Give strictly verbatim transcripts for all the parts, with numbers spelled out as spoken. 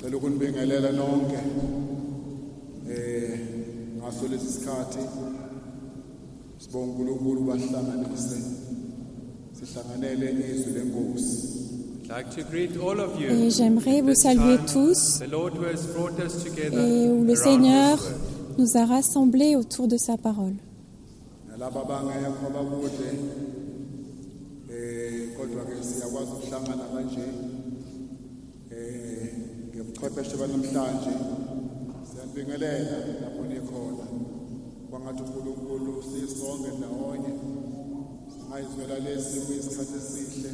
Ngicela ukunibingelela nonke eh ngaso lesi sikhathi sibonga uNkulunkulu bahlanganise sihlanganele izwi lenkosi. Et j'aimerais vous saluer tous et où le Seigneur nous a rassemblés autour de sa parole. Nalabo abangekho bakude eh kodwa ke siyakwazi ukuhlangana kanje eh ngebuchwepheshe banamhlanje siyabingelela lapho nikhona kwangathi uNkulunkulu sisonke ndawonye singayizwela lesi isikhathi esihle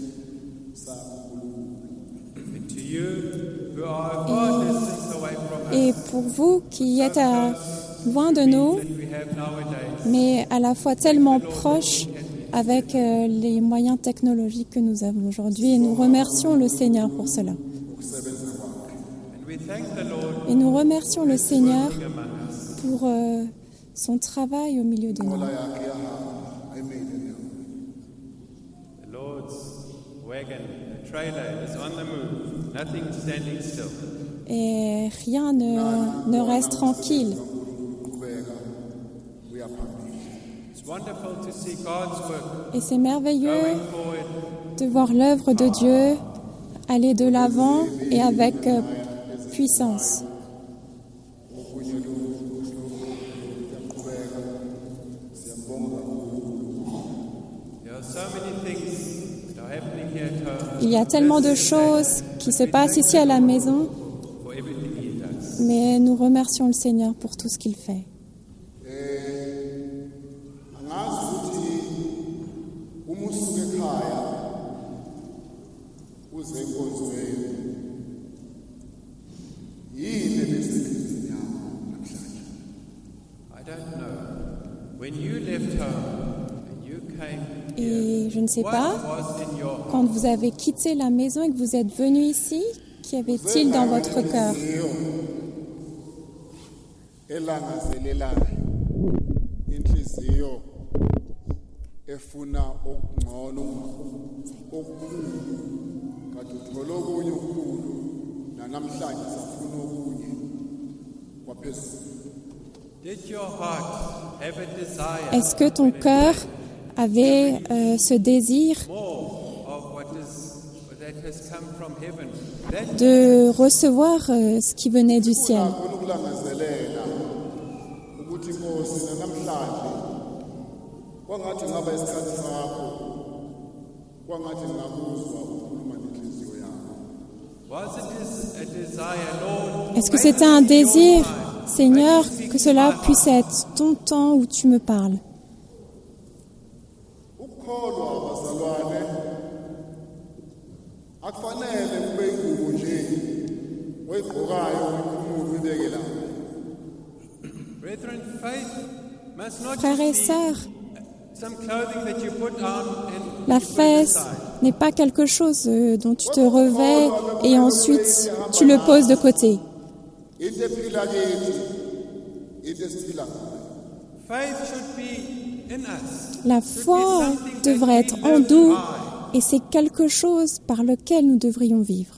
Et pour vous qui êtes à, loin de nous, mais à la fois tellement proches avec euh, les moyens technologiques que nous avons aujourd'hui, et nous remercions le Seigneur pour cela. Et nous remercions le Seigneur pour euh, son travail au milieu de nous. Et rien ne, ne reste tranquille. Et c'est merveilleux de voir l'œuvre de Dieu aller de l'avant et avec euh, puissance. Il y a tellement de choses qui se passent ici à la maison, mais nous remercions le Seigneur pour tout ce qu'il fait. Et je ne sais pas, quand vous avez quitté la maison et que vous êtes venu ici, qu'y avait-il dans votre cœur? Est-ce que ton cœur avait euh, ce désir de recevoir euh, ce qui venait du ciel? Est-ce que c'était un désir, Seigneur, que cela puisse être ton temps où tu me parles? Frères et sœurs, la fesse n'est pas quelque chose dont tu te revêts et ensuite tu le poses de côté. La foi devrait être en nous et c'est quelque chose par lequel nous devrions vivre.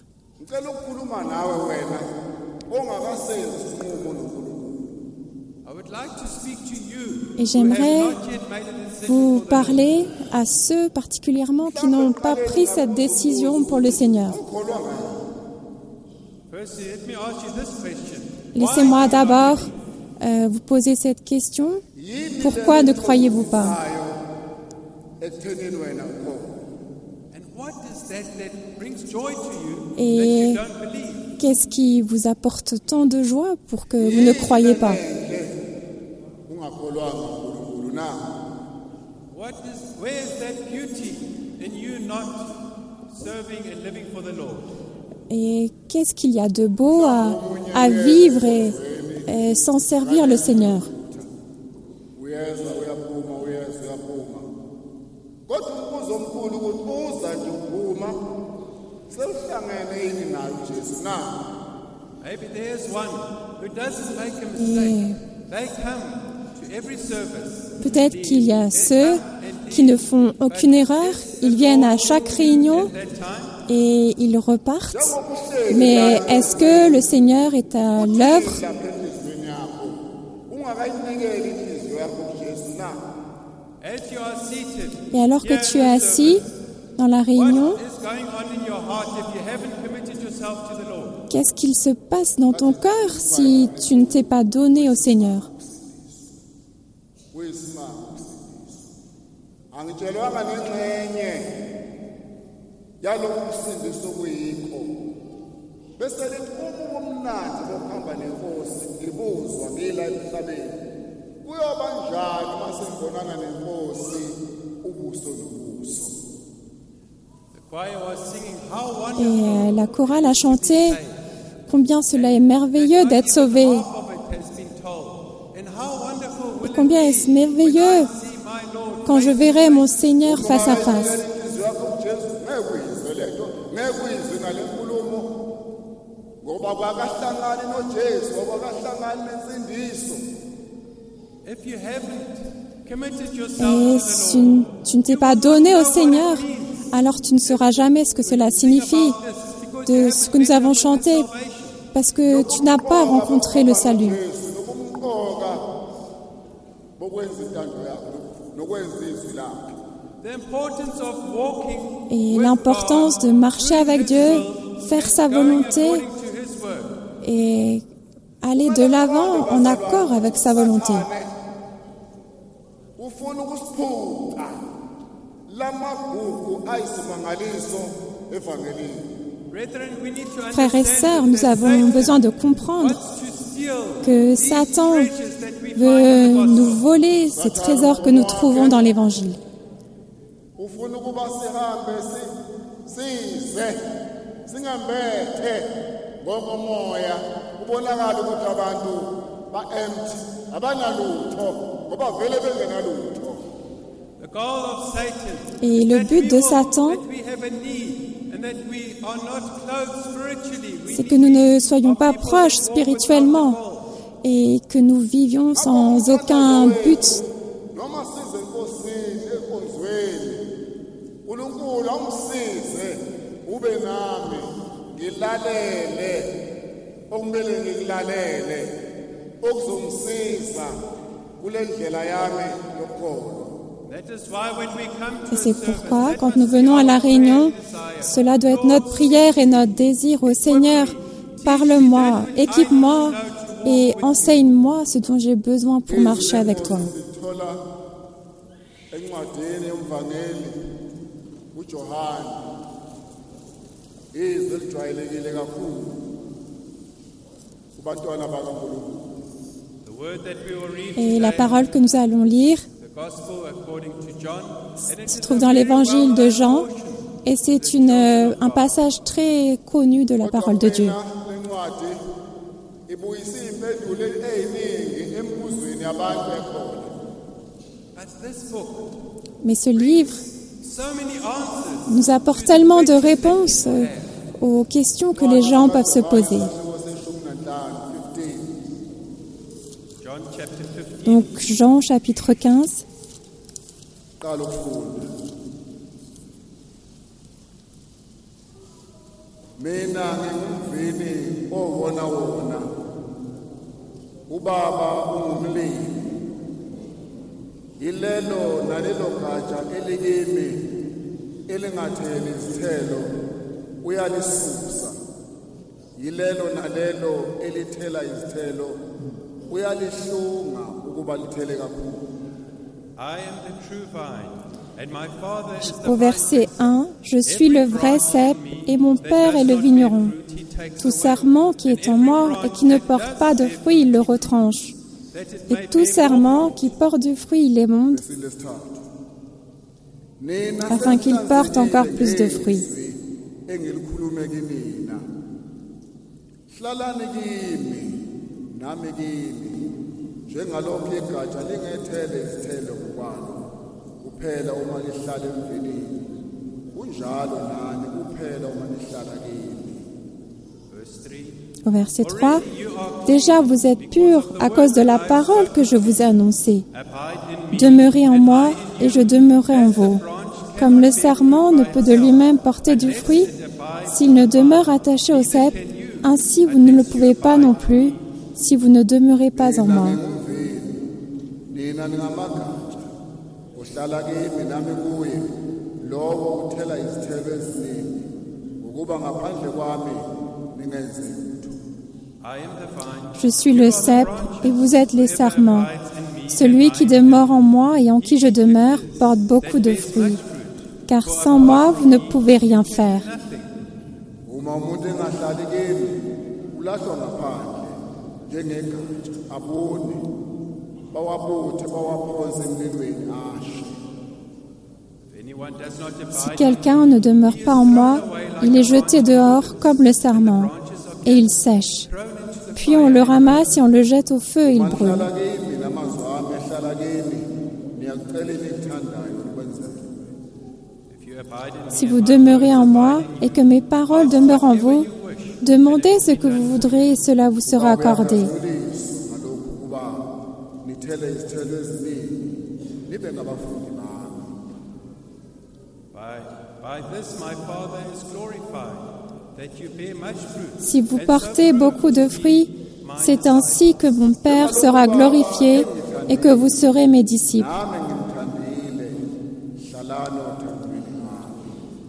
Et j'aimerais vous parler à ceux particulièrement qui n'ont pas pris cette décision pour le Seigneur. Laissez-moi d'abord euh, vous poser cette question. Pourquoi ne croyez-vous pas? Et qu'est-ce qui vous apporte tant de joie pour que vous ne croyez pas? Et qu'est-ce qu'il y a de beau à, à vivre et, et sans servir le Seigneur? Et peut-être qu'il y a ceux qui ne font aucune erreur, ils viennent à chaque réunion et ils repartent. Mais est-ce que le Seigneur est à l'œuvre? Et alors que tu es assis dans la réunion, qu'est-ce qu'il se passe dans ton cœur si tu ne t'es pas donné au Seigneur? Et euh, la chorale a chanté combien cela est merveilleux d'être sauvé. Et combien est-ce merveilleux quand je verrai mon Seigneur face à face. Et si tu ne t'es pas donné au Seigneur, alors tu ne sauras jamais ce que cela signifie, de ce que nous avons chanté, parce que tu n'as pas rencontré le salut. Et l'importance de marcher avec Dieu, faire sa volonté et aller de l'avant en accord avec sa volonté. Frères et sœurs, nous avons besoin de comprendre que Satan veut nous voler ces trésors que nous trouvons dans l'Évangile. Et le but de Satan, c'est que nous ne soyons pas proches spirituellement et que nous vivions sans aucun but. Et c'est pourquoi, quand nous venons à la réunion, cela doit être notre prière et notre désir au Seigneur. Parle-moi, équipe-moi et enseigne-moi ce dont j'ai besoin pour marcher avec toi. Et la parole que nous allons lire se trouve dans l'évangile de Jean et c'est une, un passage très connu de la parole de Dieu. Mais ce livre nous apporte tellement de réponses aux questions que les gens peuvent se poser. Donc Jean chapitre quinze. Mina ngumvini owona wona ubaba ungumlimi yilelo nalelo gatsha elikimi elingatheli izithelo uyalisusa yilelo nalelo elithela izithelo uyalihlunga ukuba lithele kakhulu. I am the true vine. Au verset un, « Je suis le vrai cep et mon Père est le vigneron. Tout sarment qui est en moi et qui ne porte pas de fruit, il le retranche. Et tout sarment qui porte du fruit, il l'émonde, afin qu'il porte encore plus de fruits. » Kuphela uma lihlala emvinini kunjalo nani kuphela uma lihlala kimi. Au verset trois, « Déjà vous êtes purs à cause de la parole que je vous ai annoncée. Demeurez en moi et je demeurerai en vous. Comme le sarment ne peut de lui-même porter du fruit S'il ne demeure attaché au cep, ainsi vous ne le pouvez pas non plus si vous ne demeurez pas en moi. Nina ningamagatsha uhlala kimi nami kuye lokho uthela izithelo eziningi ukuba ngaphandle kwami ningenzi lutho. Je suis le cep et vous êtes les sarments. Celui qui demeure en moi et en qui je demeure porte beaucoup de fruits, car sans moi vous ne pouvez rien faire. Uma umuntu engahlali kimi ulahlwa ngaphandle njengegatsha abone bawabuthe bawaphonse emlilweni ashe. Si quelqu'un ne demeure pas en moi, il est jeté dehors comme le sarment, et il sèche. Puis on le ramasse et on le jette au feu et il brûle. Manhlala kimi namazwi ami ehlala kimi niyacela enithandayo ukwenzela. Si vous demeurez en moi et que mes paroles demeurent en vous, demandez ce que vous voudrez et cela vous sera accordé. Ngalokhu kuba nithele izithelo eziningi nibe ngabafundi bami. By, by this my Father is glorified, that you bear much fruit. Si vous portez beaucoup de fruits, c'est ainsi que mon Père sera glorifié et que vous serez mes disciples. Nami ngimthandile hlalani othandweni lwami.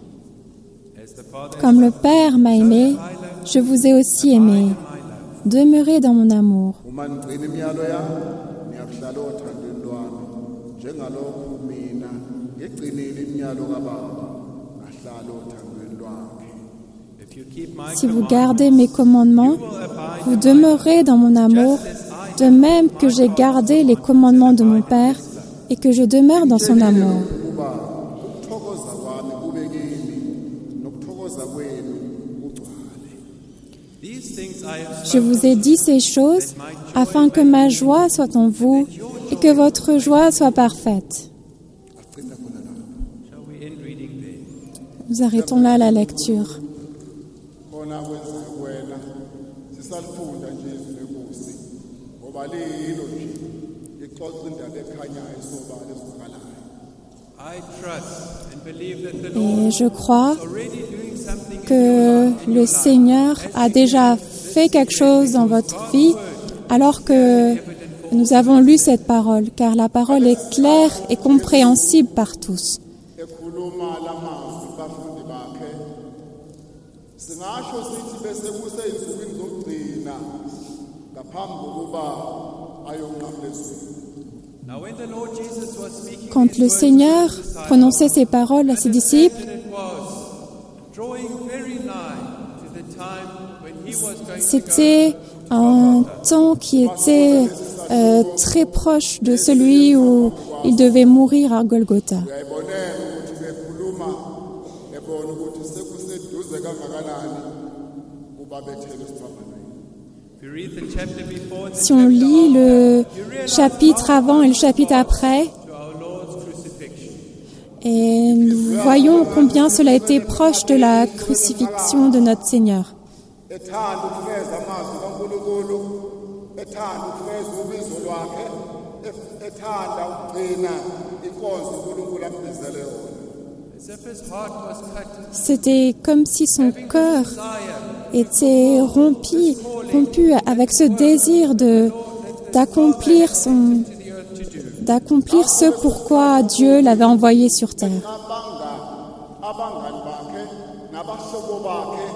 As the Father Comme le Père m'a aimé, je vous ai aussi aimé. Demeurez dans mon amour. Uma nigcina imiyalo yami niyakuhlala othandweni lwami njengalokhu mina ngigcinile imiyalo kaBaba ngahlala othandweni lwakhe. if you keep my Si vous gardez mes commandements, vous demeurerez dans mon amour, de même que j'ai gardé les commandements de mon Père et que je demeure dans son amour. Kuba ukuthokoza kwami kube kini nokuthokoza kwenu kugcwale. these things I have Je vous ai dit ces choses afin que ma joie soit en vous et que votre joie soit parfaite. Agcina khona lapho. shall we end reading there. Nous arrêtons là la lecture. Khona kwenza wena sisalifunda nje izwi lenkosi ngoba lilo nje ixoxa indaba ekhanyayo sobala ezivakalayo. I trust and believe that the Lord Et je crois is already doing something in que your life, in le your life. Seigneur a déjà fait quelque chose dans votre vie alors que nous avons lu cette parole, car la parole est claire et compréhensible par tous. Ekhuluma lamazwi bafundi bakhe singasho sithi bese kuseyinsukwini zokugcina ngaphambi kokuba ayonqamula ezweni. Now when the Lord Jesus was speaking Quand these le words Seigneur to his disciples, prononçait ces paroles à ses disciples, understand that it was drawing very nigh to the time when he was going to c'était go to un Golgotha. temps qui était euh, très proche de celui où il devait mourir à Golgotha. Uyayibonela ukuthi bekhuluma ebona ukuthi sekuseduze kangakanani kuba bethele esiphambanweni. If you read the chapter before, the Si on chapter lit le after, you realize chapitre how avant et le chapitre après, to our Lord's crucifixion. et nous voyons combien cela a été proche de la crucifixion de notre Seigneur. Ethanda ukufeza amazwi kaNkulunkulu, ethanda ukufeza ubizo lwakhe, ef- ethanda ukugcina inkonzo uNkulunkulu ambizele yona. As if his heart was cut, C'était comme si son cœur desire était rompu, rompu avec ce désir de d'accomplir son to the earth to do. d'accomplir ce pourquoi Dieu l'avait envoyé sur terre. Abanga abangani bakhe nabahlobo bakhe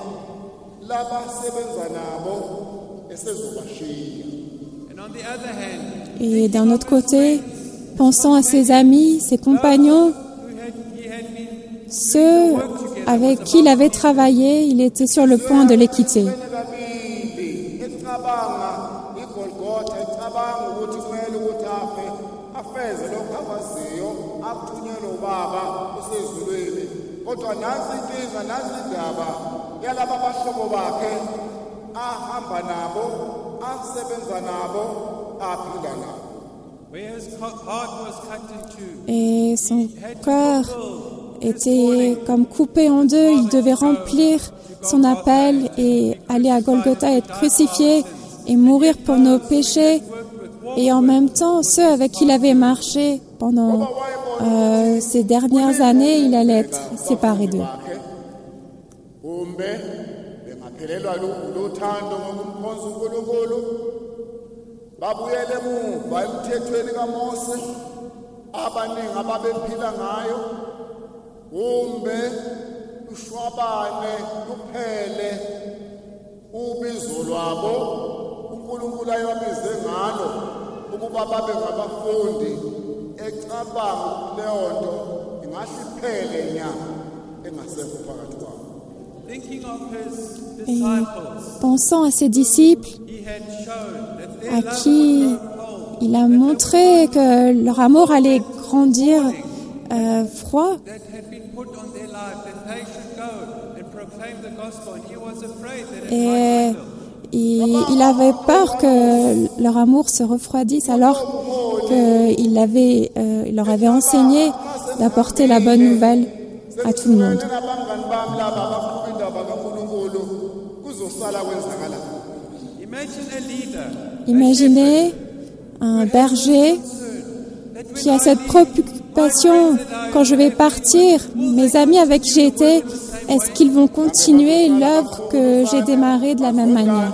labasebenza nabo esezobashiya. And on the other hand, Et d'un autre côté, pensant à ses amis, ses compagnons, who had, he had been ceux avec qui il avait travaillé, il était sur le point de les quitter. Kabili ecabanga iGolgotha ecabanga ukuthi kumele ukuthi afe afeze lokho akwaziyo akuthunyelwe ubaba usezulwini kodwa nansi inkinga nansi indaba yalaba abahlobo bakhe ahamba nabo asebenza nabo aphila nabo. where his co- heart was cut in two. Et son Had to cœur fulfill était comme coupé en deux. Il devait remplir son appel et aller à Golgotha, être crucifié et mourir pour nos péchés. Et en même temps, ceux avec qui il avait marché pendant euh, ces dernières années, il allait être séparé d'eux. Bakhe kumbe bengaphelelwa luthando ngokumkhonza uNkulunkulu babuyele emuva emthethweni kaMose abaningi ababephila ngayo kumbe ushwabane kuphele ubizo lwabo uNkulunkulu ayewabize ngalo ukuba babe ngabafundi ecabanga leyo nto ingahliphele nya engasekho phakathi kwabo. Thinking of his Et disciples, pensant à ses disciples he had shown that their à love qui would grow cold, il a montré que leur amour allait grandir euh, froid, that had been put on their life, that they should go and proclaim the gospel. And he was afraid that it et might fail. il, il avait peur que leur amour se refroidisse alors qu'il avait, euh, il leur avait enseigné d'apporter la bonne nouvelle à tout le monde. Imagine a leader Imaginez un berger qui a cette préoccupation quand je vais partir. Mes amis avec qui j'ai été, est-ce qu'ils vont continuer l'œuvre que j'ai démarrée de la même manière?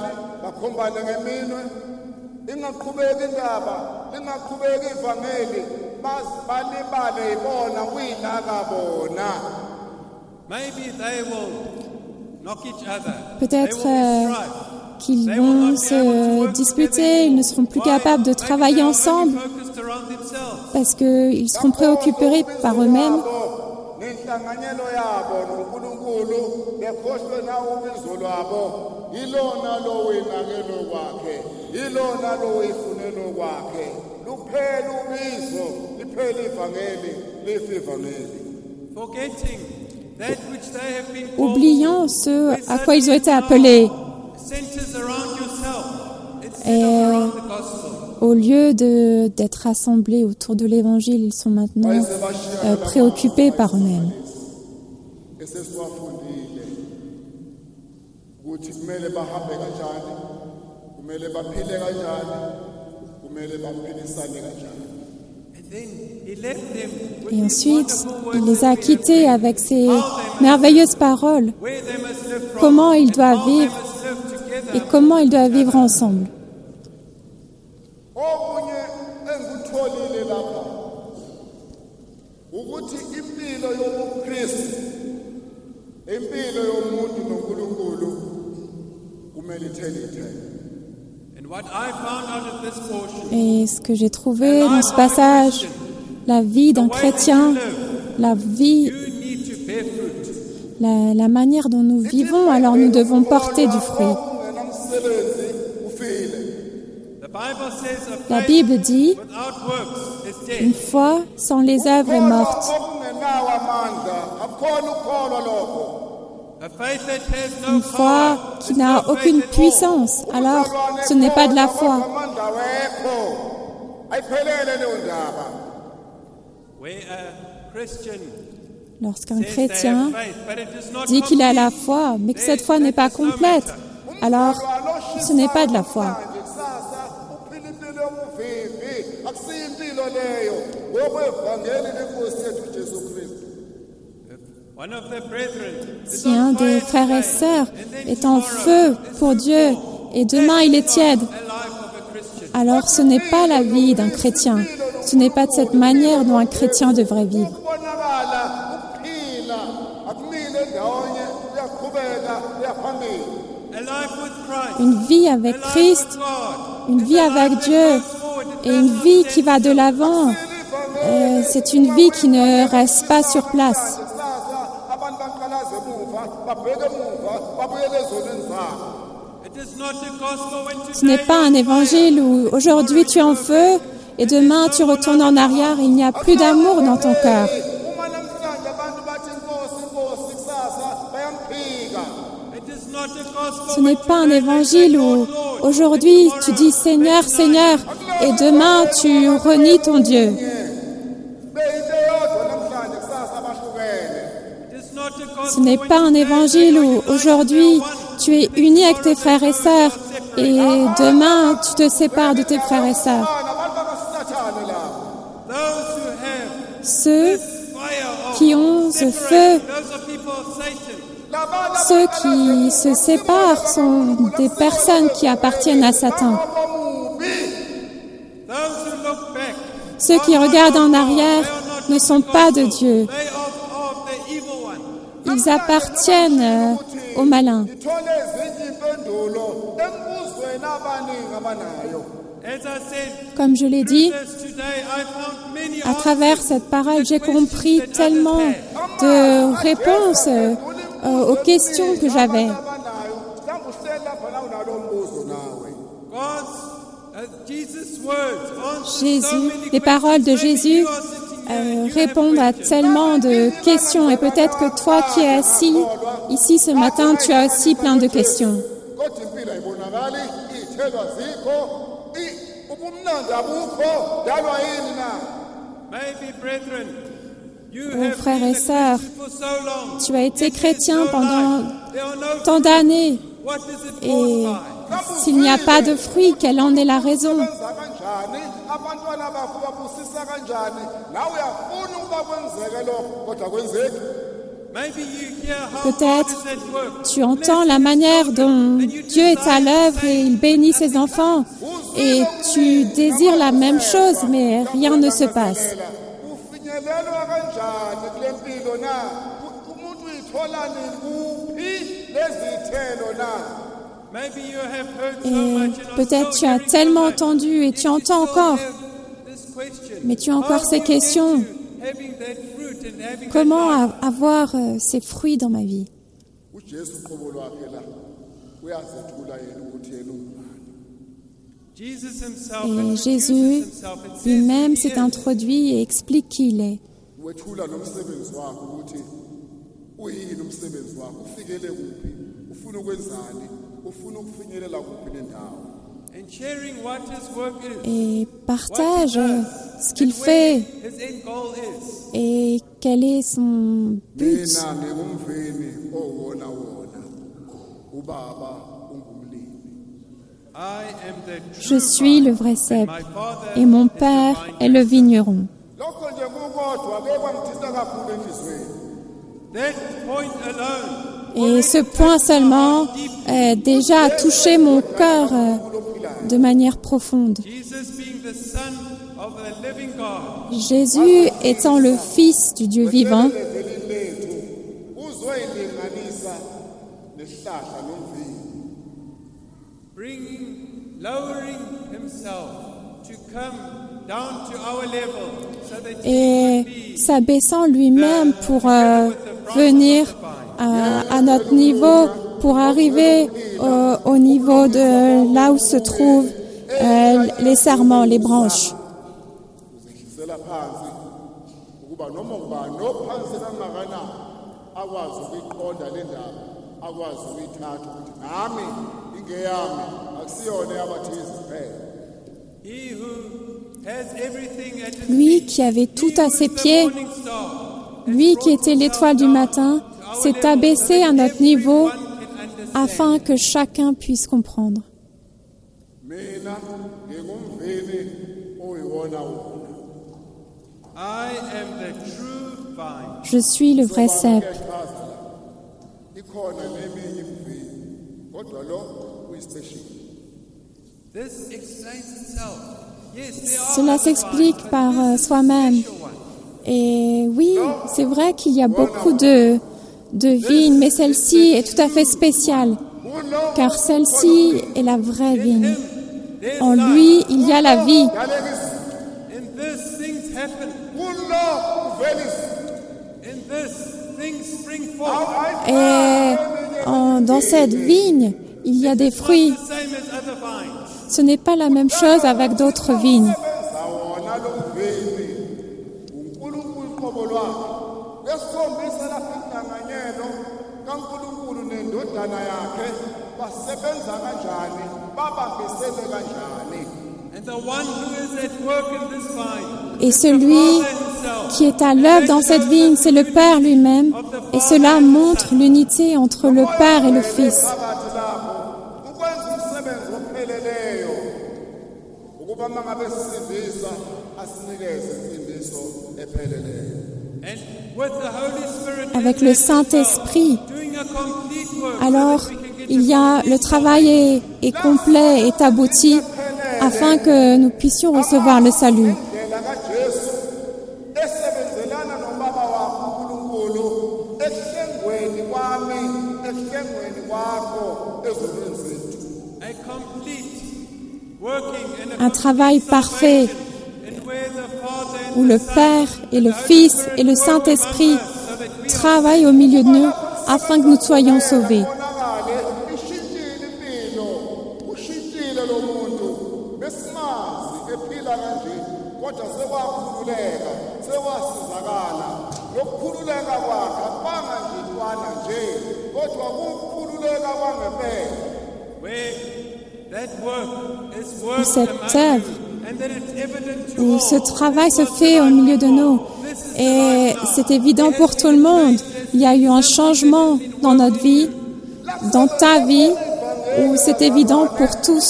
maybe they will knock each other. Peut-être They will euh, be strife. qu'ils vont se disputer, ils ne seront plus capables de travailler ensemble Focused around themselves. parce qu'ils seront préoccupés par eux-mêmes. nenhlanganyelo yabo noNkulunkulu bekhohlwe na ubizo lwabo ilona lo winakelo kwakhe ilona lo uyifunelo kwakhe luphela ubizo liphela ivangeli life ivangeli Forgetting that which they have been called Oubliant ce à quoi ils ont été appelés. centers around yourself instead Et of around the gospel. au lieu de, d'être rassemblés autour de l'Évangile, ils sont maintenant euh, préoccupés par eux-mêmes. esesiwafundile ukuthi kumele bahambe kanjani kumele baphile kanjani kumele baphilisane kanjani. And then he left them with Et these ensuite, wonderful il words les a that he had quittés said, avec ces merveilleuses paroles, where they must live from, comment ils and doivent how they vivre must live together. et comment ils doivent vivre ensemble. Okunye engikutholile lapha ukuthi impilo yobuKristu impilo yomuntu noNkulunkulu kumele ithelithe. And what I found out of this portion, Et ce que j'ai trouvé dans ce passage, la vie d'un chrétien, la vie, you need to bear fruit. la, la manière dont nous vivons, alors nous devons porter du fruit. Ungenamsebenzi ufile. The Bible says a La faith Bible dit, without works is une dead. foi sans les œuvres est morte. Okungenawo amandla akukhona ukukholwa lokho. A faith that has no Une foi power qui is n'a no faith aucune at all. puissance, alors ce n'est pas de la foi. Amandla wekho ayiphelele leyo ndaba. Where a Christian Lorsqu'un says they chrétien have faith, but it is not dit qu'il a la complete, foi, mais que then cette foi n'est pas that is no complète, matter. alors ce n'est pas de la foi. Kusasa uphila impilo yobuvivi akusiyo impilo leyo ngokwevangeli lenkosi yethu Jesu Kristu. One of the brethren is Si un on des fire frères et today, sœurs and then est en tomorrow feu is pour Dieu et demain il est tiède, a life of a Christian. alors ce n'est pas la vie d'un chrétien. Ce n'est pas de cette manière dont un chrétien devrait vivre. Ukubonakala ukuphila akumile ndawonye uyaqhubeka uyaphambili. A life with Christ. Une vie avec A life Christ, with God. une vie avec Dieu et une vie qui va de l'avant, euh, c'est une vie qui ne reste pas sur place. Kusasa abantu baqalaze emuva babheke emuva babuyele ezonweni zabo. It is not a gospel when Ce n'est today pas un évangile où aujourd'hui tu es en feu et demain tu retournes en arrière, il n'y a plus d'amour dans ton cœur. Uma namhlanje abantu bathi inkosi inkosi kusasa bayamphika. it is not a gospel Ce n'est pas un évangile où aujourd'hui tu dis Seigneur, Seigneur et demain tu renies ton Dieu. Beyinto yodwa namhlanje kusasa bahlukene. It is not a gospel Ce n'est when pas un today évangile où aujourd'hui tu es uni avec tes frères et sœurs et demain tu te sépares de tes frères et sœurs. Abantu bakasathane la. those who have Ceux fire of qui ont ce feu separation, those are people of Satan. Ceux qui se séparent sont des personnes qui appartiennent à Satan. Ceux qui regardent en arrière ne sont pas de Dieu. Ils appartiennent euh, au malin. Comme je l'ai dit, à travers cette parole, j'ai compris tellement de réponses euh, aux questions que j'avais. Jésus, les paroles de Jésus euh, répondent à tellement de questions et peut-être que toi qui es assis ici ce matin, tu as aussi plein de questions. Oh, frères et sœurs, tu as été chrétien pendant tant d'années et s'il n'y a pas de fruit, quelle en est la raison? Peut-être tu entends la manière dont Dieu est à l'œuvre et il bénit ses enfants et tu désires la même chose, mais rien ne se passe. Et peut-être tu as tellement entendu et tu entends encore, mais tu as encore ces questions. Comment avoir euh, ces fruits dans ma vie? Et Jésus lui-même s'est introduit et explique qui il est. Et partage ce qu'il fait et quel est son but. Je suis le vrai cep et mon Père est le vigneron. Et ce point seulement a déjà touché mon cœur de manière profonde. Jésus étant le Fils du Dieu vivant, et s'abaissant lui-même pour euh, venir à, à notre niveau, pour arriver au, au niveau de là où se trouvent euh, les sarments, les branches. Lui qui avait tout à ses pieds, lui qui était l'étoile du matin, s'est abaissé à notre niveau afin que chacun puisse comprendre. Je suis le vrai cep. Cela s'explique par euh, soi-même. Et oui, c'est vrai qu'il y a beaucoup de, de vignes, mais celle-ci est tout à fait spéciale, car celle-ci est la vraie vigne. En lui, il y a la vie. Et en, dans cette vigne, il y a des fruits. Ce n'est pas la même chose avec d'autres vignes. Et celui qui est à l'œuvre dans cette vigne, c'est le Père lui-même, et cela montre l'unité entre le Père et le Fils. Avec le Saint-Esprit, alors il y a, le travail est, est complet, est abouti, afin que nous puissions recevoir le salut. Un travail parfait où le Père et le Fils et le Saint-Esprit travaillent au milieu de nous afin que nous soyons sauvés. Où cette œuvre, où ce travail se fait au milieu de nous. Et c'est évident pour tout le monde. Il y a eu un changement dans notre vie, dans ta vie, où c'est évident pour tous.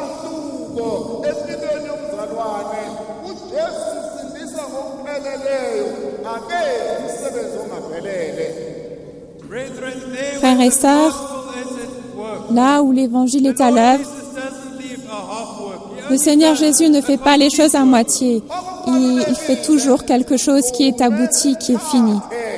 Frères et sœurs, là où l'Évangile est à l'œuvre, le Seigneur Jésus ne fait pas les choses à moitié. Il, il fait toujours quelque chose qui est abouti, qui est fini.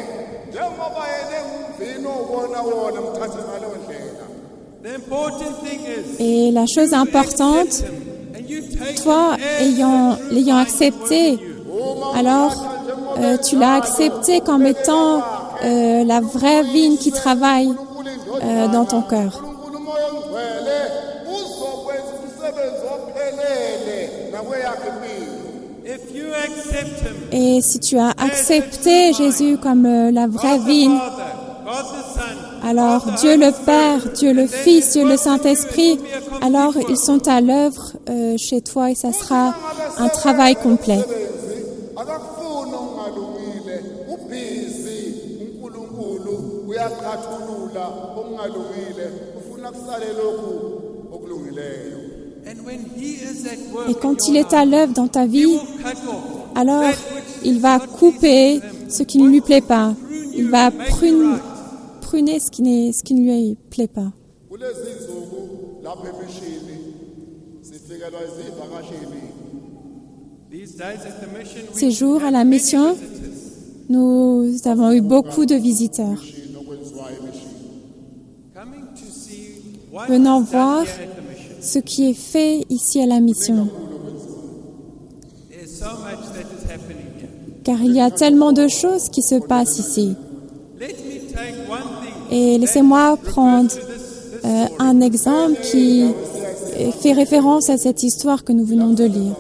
Et la chose importante, toi, ayant, l'ayant accepté, alors euh, tu l'as accepté comme étant euh, la vraie vigne qui travaille euh, dans ton cœur. Et si tu as accepté Jésus comme euh, la vraie vigne, alors Dieu le Père, Dieu le Fils, Dieu le Saint-Esprit, alors ils sont à l'œuvre euh, chez toi et ça sera un travail complet. Et quand il est à l'œuvre dans ta vie, alors il va couper ce qui ne lui plaît pas. Il va prune, pruner ce qui, n'est, ce qui ne lui plaît pas. Ces jours à la mission, nous avons eu beaucoup de visiteurs venant voir ce qui est fait ici à la mission. Car il y a tellement de choses qui se passent ici. Et laissez-moi prendre euh, un exemple qui fait référence à cette histoire que nous venons de lire.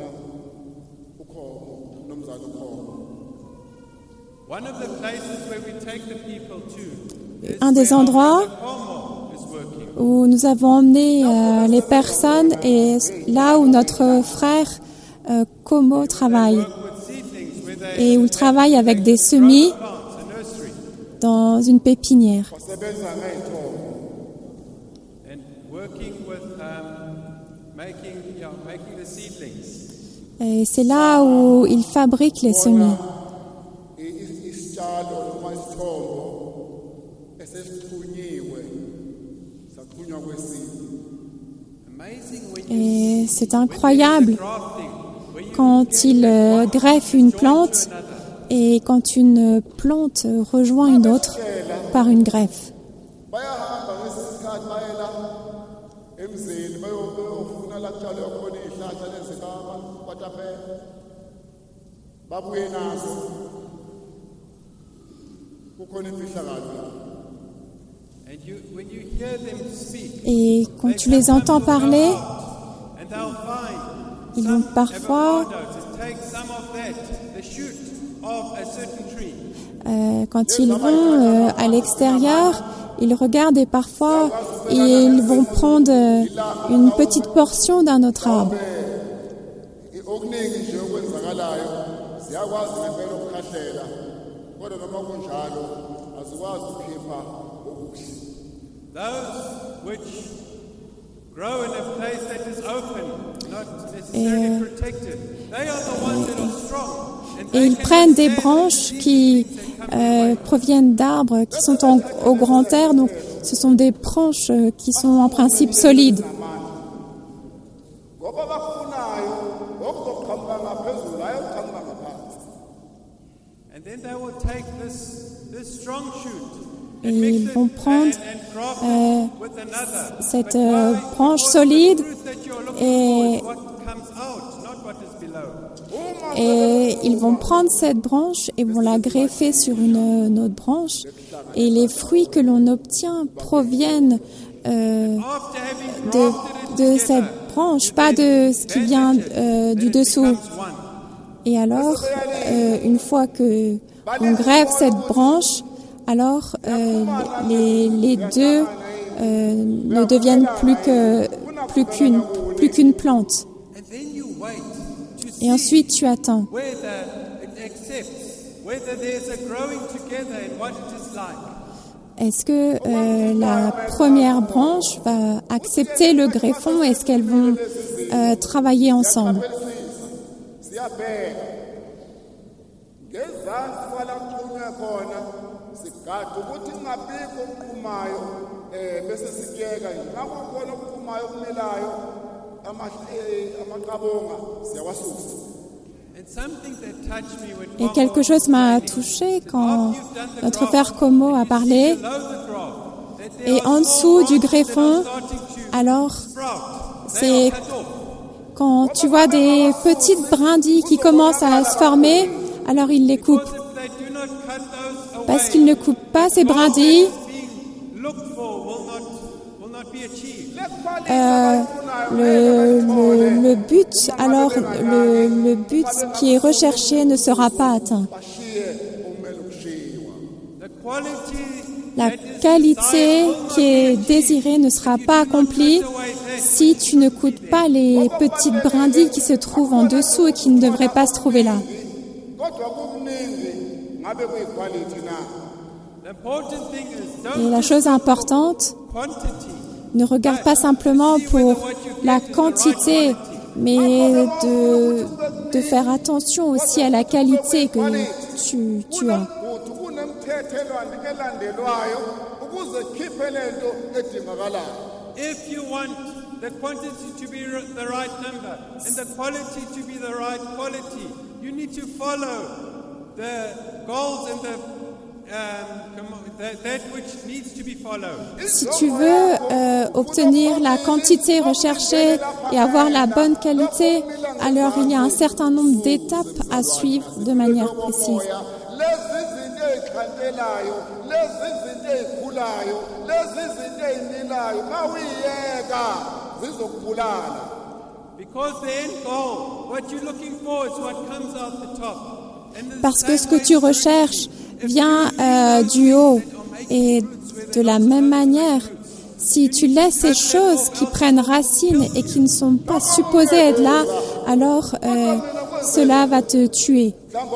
Un des endroits où nous avons emmené euh, les personnes et là où notre frère euh, Como travaille et où il travaille avec des semis dans une pépinière. Et c'est là où il fabrique les semis. Et c'est incroyable quand il euh, greffe une plante et quand une plante rejoint une autre par une greffe. Et quand tu les entends parler, ils vont parfois, euh, quand ils vont euh, à l'extérieur, ils regardent et parfois ils vont prendre euh, une petite portion d'un autre arbre. Et, et ils prennent des branches qui, euh, proviennent d'arbres qui sont en, au grand air, donc ce sont des branches euh, qui sont en principe solides. Et ils vont prendre euh, cette euh, branche solide et, et ils vont prendre cette branche et vont la greffer sur une, une autre branche. Et les fruits que l'on obtient proviennent euh, de, de cette branche, pas de ce qui vient euh, du dessous. Et alors, euh, une fois que on greffe cette branche, alors euh, les, les deux euh, ne deviennent plus que plus qu'une plus qu'une plante. Et ensuite tu attends. Est-ce que euh, la première branche va accepter le greffon? Est-ce qu'elles vont euh, travailler ensemble? Sikade ukuthi ngabikho okuqumayo eh bese sikiyeka nje nakukhona okuqumayo okumelayo amaqabonga siyawasusa. Et quelque chose m'a touché quand notre frère Como a parlé. Et en dessous du greffon, alors c'est quand tu vois des petites brindilles qui commencent à se former, alors il les coupe. Parce qu'il ne coupe pas ces brindilles, euh, le, le, le but, alors le, le but qui est recherché ne sera pas atteint. La qualité qui est désirée ne sera pas accomplie si tu ne coupes pas les petites brindilles qui se trouvent en dessous et qui ne devraient pas se trouver là. Et la chose importante, ne regarde pas simplement pour la quantité, mais de, de faire attention aussi à la qualité que tu, tu as. If you want the quantity to be the right number and the quality to be the right quality, you need to follow the goals and the Si tu veux euh, obtenir la quantité recherchée et avoir la bonne qualité, alors il y a un certain nombre d'étapes à suivre de manière précise. Parce que ce que tu recherches vient euh, du haut. Et de la même manière, si tu laisses ces choses qui prennent racine et qui ne sont pas supposées être là, alors euh, cela va te tuer.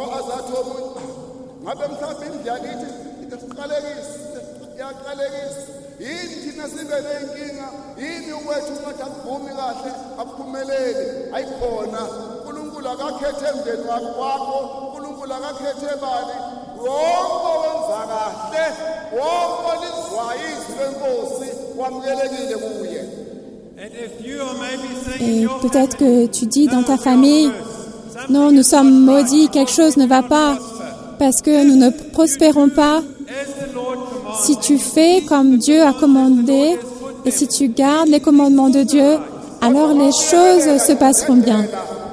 Et peut-être que tu dis dans ta famille, non, nous sommes maudits, quelque chose ne va pas, parce que nous ne prospérons pas. Si tu fais comme Dieu a commandé, et si tu gardes les commandements de Dieu, alors les choses se passeront bien.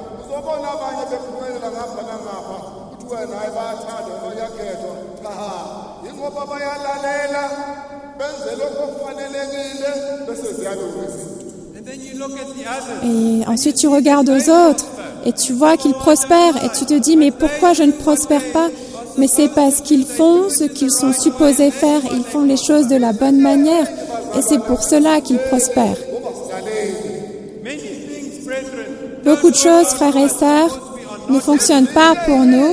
Et ensuite tu regardes aux autres et tu vois qu'ils prospèrent et tu te dis mais pourquoi je ne prospère pas? Mais c'est parce qu'ils font ce qu'ils sont supposés faire, ils font les choses de la bonne manière et c'est pour cela qu'ils prospèrent. Beaucoup de choses, frères et sœurs, ne fonctionnent pas pour nous.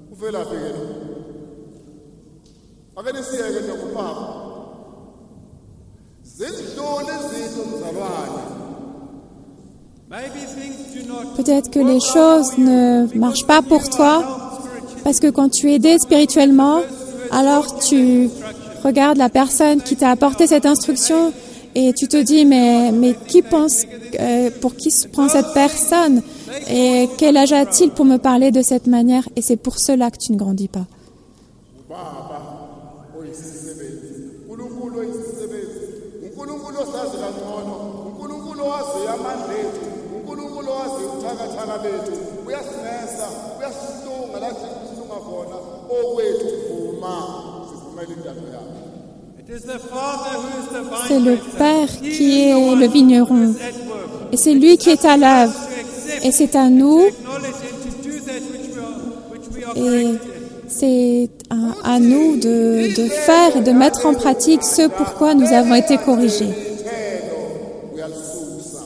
uvelaphi ke lo ake nisiyeke nokupapa zindlule izinto mzalwane. Maybe things do not Peut-être que les choses ne marchent pas pour toi, parce que quand tu es aidé spirituellement, alors tu regardes la personne qui t'a apporté cette instruction et tu te dis, mais, mais qui pense, euh, pour qui se prend cette personne et quel âge a-t-il pour me parler de cette manière? Et c'est pour cela que tu ne grandis pas. Ubaba oyisisebenzi, uNkulunkulu oyisisebenzi, uNkulunkulu osazi kangcono, uNkulunkulu owazi amandla ethu, uNkulunkulu owazi ubuthakathaka bethu, uyasinesa, uyasihlunga la sihlunga khona, okwethu vuma, sivumela intando yakhe. It is the Father who is the vine C'est le dresser. Père He qui is the est one le who vigneron. is at work. Et c'est lui qui est à l'œuvre. Et c'est à nous, Acknowledge and to do that which we are, which we are et corrected. c'est à, à nous de, de faire et de mettre en pratique ce pourquoi nous avons été corrigés. Ithelo uyalisusa,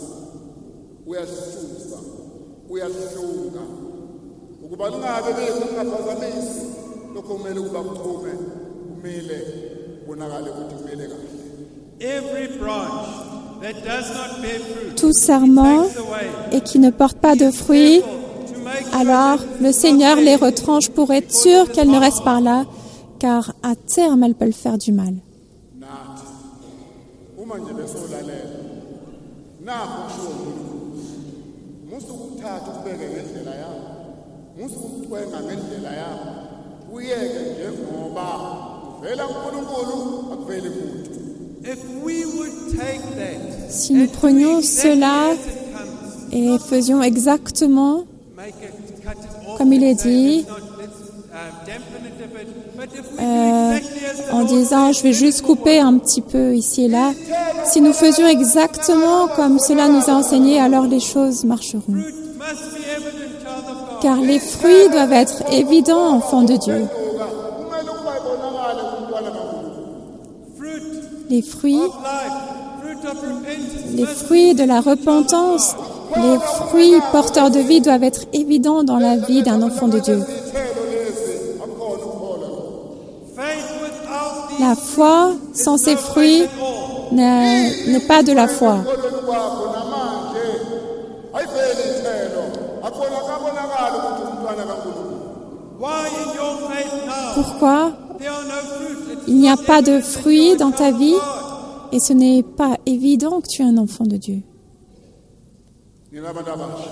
uyasusa, uyahlunga. Ukuba lingabe bekungaphazamisi lokho kumele ukuba kuchume, kumele bonakale ukuthi kumele kahle. Every branch that does not bear fruit, Tout serment takes away. et qui ne porte pas de fruits, To make sure alors that le Seigneur les retranche pour être sûr qu'elles ne restent par là, car à terme elles peuvent faire du mal. Nathi uma nje besolalela nakho kusho uNkulunkulu musu ukuthatha ukubeke ngendlela yakho musu ukucwenga ngendlela yakho uyeke njengoba uvela kuNkulunkulu akuveli muntu. if we would take that Si nous prenions cela as it comes, et faisions exactement make it, cut it off, comme il est and say, dit, let's not- let's, uh, dampen it a bit. But if we do euh, exactly as the en Lord disant says, je vais juste couper un petit peu ici et là, si nous faisions exactement comme cela nous a enseigné, alors les choses marcheront. fruit must be evident, child of God. Car les fruits doivent être évidents, enfants de Dieu. Kumele ukuba ibonakale kumntwana kaNkulunkulu. Fruit Les fruits, of life, fruit of repentance les must fruits de la repentance, les fruits porteurs de vie doivent être évidents dans la vie d'un enfant de Dieu. Ithelo lezi akukhona ukukholwa. faith without these La foi sans ces fruits n'est n'est pas de la foi. Ukukholweni kwakho namanje ayiveli ithelo akubona kabonakala ukuthi umntwana kaNkulunkulu. why in your faith now Pourquoi there are no fruit. It is il n'y a not pas de evident that fruits you are dans a ta child of vie God. et ce n'est pas évident que tu es un enfant de Dieu? Nginabantu abasha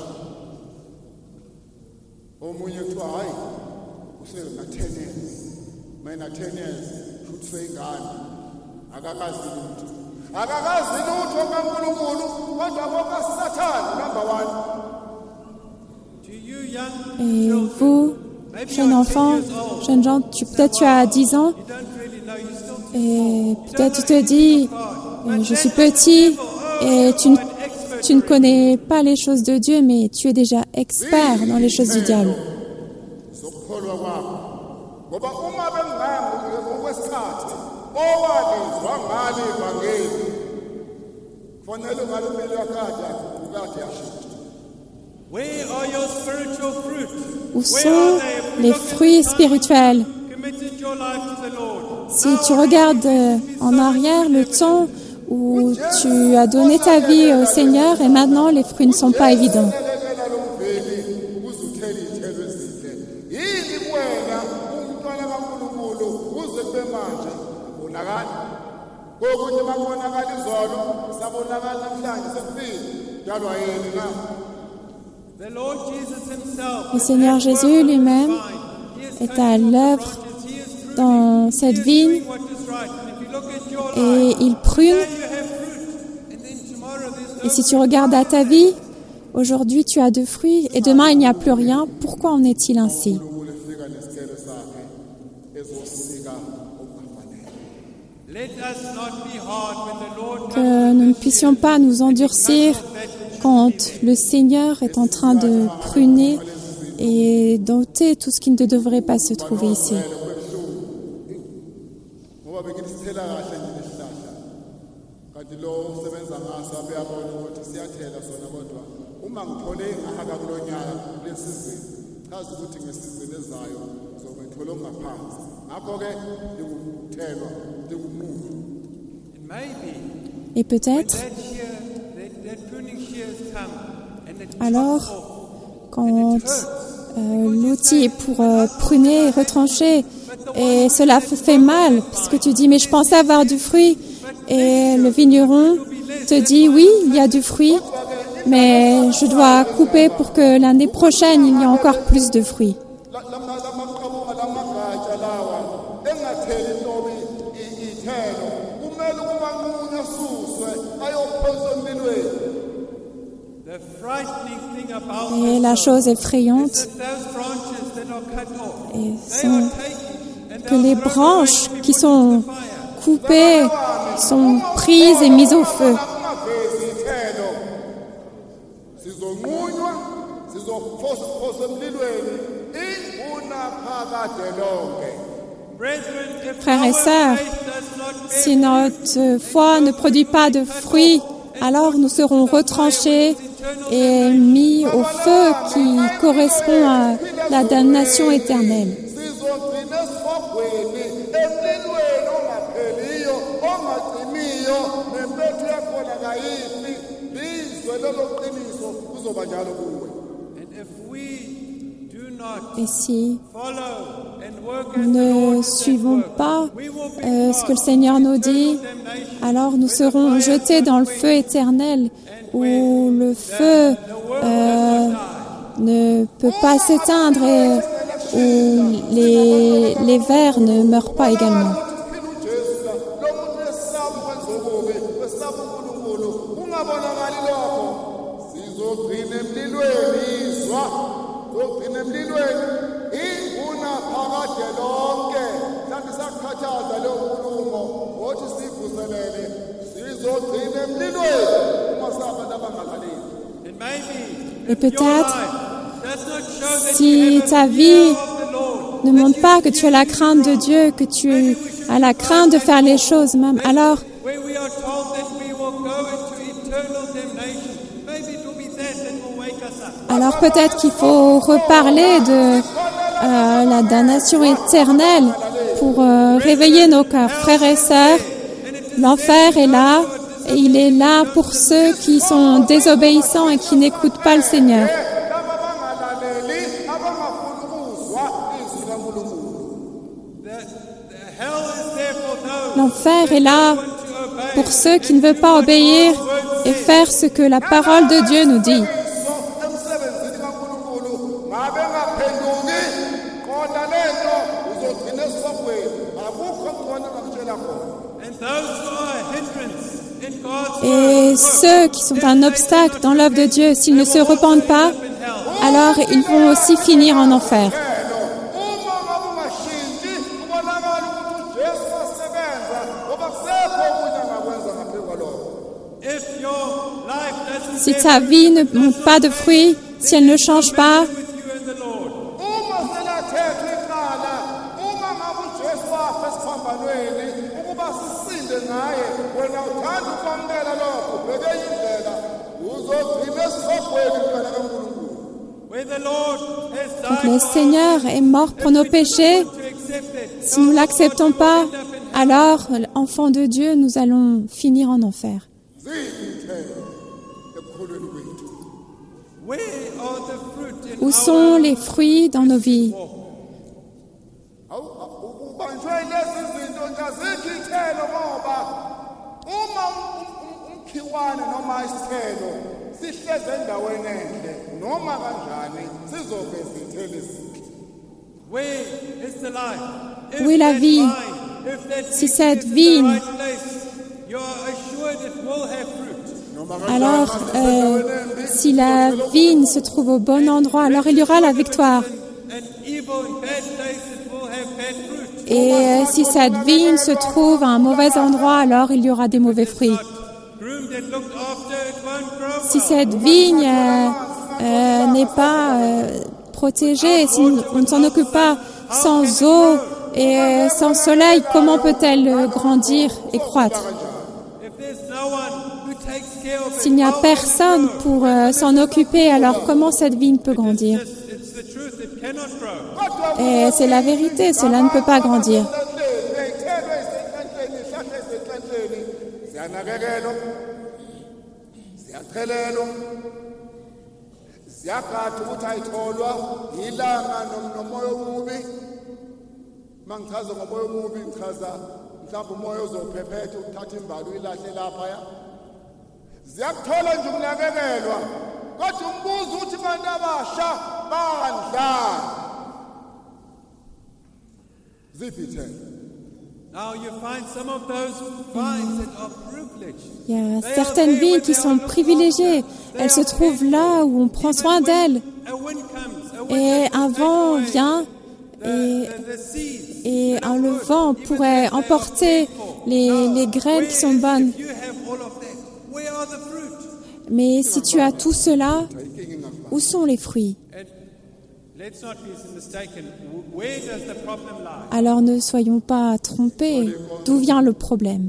omunye kuthiwa hayi usena ten years mina ten years futhi seyingane akakazi lutho akakazi lutho kaNkulunkulu kodwa kokaSathane number one. To you young Et children, vous, maybe jeunes you're ten enfants, years old. jeunes gens, tu, peut-être tu as dix ans You don't really know, you're still too et small. peut-être tu You te don't know dis, anything of God. euh, But je suis let the petit devil, oh, et you tu, are ne- an expert tu ne already. connais pas les choses de Dieu, mais tu es déjà expert dans les choses du diable. Zokukholwa kwakho ngoba uma bengango ngokwesikhathi owalizwa ngale ivangeli kufanele ngabe kumele yakade ukade yashintsha. Where are your spiritual fruit? Où Where sont are they? If we les look at fruits the time spirituels? you committed your life to the Lord. Si tu regardes euh, en arrière le temps où tu as donné ta vie au Seigneur et maintenant les fruits ne sont pas évidents. Elekela lo mveli uzuthela iy'thelo ezinhle. Yini kuwena umntwana kaNkulunkulu uze kube manje abonakali. Kokunye makubonakala izolo sabonakala namhlanje sekufile. Dalwa yini na? The Lord Jesus himself Le Seigneur Jésus lui-même est à l'œuvre dans cette vigne et il prune. Et si tu regardes à ta vie, aujourd'hui tu as deux fruits et demain il n'y a plus rien. Pourquoi en est-il ainsi? uNkulunkulu efika nesikelo sakhe ezosika okufanele. Let us not be hard when the Lord Que nous ne puissions pas nous endurcir quand le Seigneur est en train de pruner et d'ôter tout ce qui ne devrait pas se trouver ici. Ngoba bengisithela kahle nje lesihlahla. Kanti lo usebenza ngaso abe yabona ukuthi siyathela sona kodwa uma ngithole ngahaka kulonyaka lesizini chaza ukuthi ngesizini ezayo uzobethola ngaphansi ngakho ke likuthelwa likumuvu. And maybe Et peut-être, that shear, that, that pruning shears come and it alors, chops off. quand euh, l'outil pour euh, pruner et retrancher, et cela f- fait mal, parce que tu dis, mais je pensais avoir du fruit, et le vigneron te dit, oui, il y a du fruit, mais je dois couper pour que l'année prochaine, il y ait encore plus de fruits. La- la- la- lamaqabunga lamagatsha lawa engatheli intobi i- ithelo kumele ukuba nqunywe asuswe ayophonswa emlilweni. The frightening thing about Et this la song chose is effrayante, that those branches that are cut off, et they sont are taken and que they are les thrown branches away to be qui put sont into the fire. coupées sont prises et mises au feu. Ungavezi ithelo sizonqunywa sizophoswa emlilweni iunaphakade lonke. Brethren, if Frères et our sœurs, faith does not bear si notre foi ne produit pas de fruits, alors nous serons retranchés et mis au feu qui correspond à la damnation éternelle. Sizogcina esihogweni emlilweni ongapheliyo ongacimiyo nempethu yakhona kayifi lizwe leloqiniso kuzoba njalo kuwe. And if we do not Et si follow and work as nous the Lord ne is at suivons work, pas we will be euh, ce que le brought Seigneur to nous dit, damnation. alors nous serons jetés dans le feu éternel où le feu euh, ne peut pas s'éteindre et où les, les vers ne meurent pas également. Uphila uJesu la lo muntu wesaba ukwenza okubi wesaba uNkulunkulu ungabonakali lokho sizogcina emlilweni izwa sizogcina emlilweni iunaphakade lonke mhlawumbe sakukhathaza leyo nkulumo wothi sivuselele sizogcina emlilweni uma sabantu abangalaleli. And maybe Et if your peut-être, life does not show that si you have ta a vie fear of the Lord, ne montre pas que tu as la crainte de Dieu, que tu as la crainte de faire les choses même, alors where we are told that we will go into eternal damnation, maybe it will be that that will wake us up. Alors peut-être qu'il faut reparler de euh, la damnation éternelle pour euh, réveiller nos cœurs. Frères et sœurs, l'enfer est là et il est là pour ceux qui sont désobéissants et qui n'écoutent pas le Seigneur. Laba abangalaleli abangafuni ukuzwa izwi likaNkulunkulu. The, the hell is there for those L'enfer est là who want to obey. pour ceux qui ne veulent pas obéir et faire ce que la parole de Dieu nous dit. So emsebenzini kaNkulunkulu ngabe ngaphenduki qonda lento uzogcina esihogweni akukho ngcono ngakutshela khona. And those who are a hindrance in God's Et word, ceux qui sont un obstacle dans l'œuvre de Dieu, s'ils ne se repentent pas, alors ils vont aussi finir en enfer. Elo uma ngabe ungashintshi kubonakala ukuthi uJesu wasebenza ngoba kusekho okunye angakwenza ngaphezu kwalokho. if your life doesn't Si bear ta vie ne montre pas de fruits, si elle ne change pas, with you and the Lord, Uma selathetha iqala uma ngabe uJesu wafa esiphambanweni ukuba sisinde ngaye wena uthanda ukwamukela lokho ubheke indlela uzogcina esihogweni mntwana kaNkulunkulu. where the Lord has donc died le for Seigneur est mort pour nos péchés. to accept it. Si nous ne l'acceptons pas, alors, enfants de Dieu, nous allons finir en enfer. Ziyithelo ekukholweni kwethu. Where are the fruit in Où our sont les fruits dans nos vies? Awu ubanjwe lezi zinto nje azikho ithelo ngoba uma um- um- umkhiwane noma isithelo sihleze endaweni enhle noma kanjani sizoveza ithelo ezinhle. Where is the life? If Où est la that vie? vine, if that Si fig cette is in the vigne- right place, you are assured it will have fruit. Noma kanjani Alors, masisese euh, endaweni embi, si la vigne se trouve au bon endroit, alors il y aura la victoire. And evil in bad place, it will have bad fruit. Et euh, si cette vigne se trouve à un mauvais endroit, alors il y aura des mauvais fruits. Not groomed and looked after, it won't grow Si well. cette vigne euh, euh, n'est pas euh, protégée, si on ne s'en occupe pas, sans eau et euh, sans soleil, comment peut-elle euh, grandir et croître? If there's no one who takes care of it, S'il n'y a how can it personne grow? pour euh, s'en occuper, alors comment cette vigne peut grandir? It's, it's the the truth, it cannot grow. Et c'est la vérité, cela ne peut pas grandir. Ziyanakekelwa, ziyachelelwa, ziyagada ukuthi ayitholwa ilanga nomoya omubi. Mangichaza ngomoya omubi ngichaza mhlawumbe umoya ozophephetha uthatha imbali uyilahle laphaya. Ziyakuthola nje ukunakekelwa kodwa umbuzo uthi abantu abasha bandlala. Ziphi thena? Now you find some of those vines that are privileged. Il y a certaines vignes qui sont privilégiées. Elles se trouvent là où on prend soin d'elles. Et un vent vient et, et un, le vent pourrait emporter les, les graines qui sont bonnes. Mais si tu as tout cela, où sont les fruits? Alors ne soyons pas trompés. D'où vient le problème?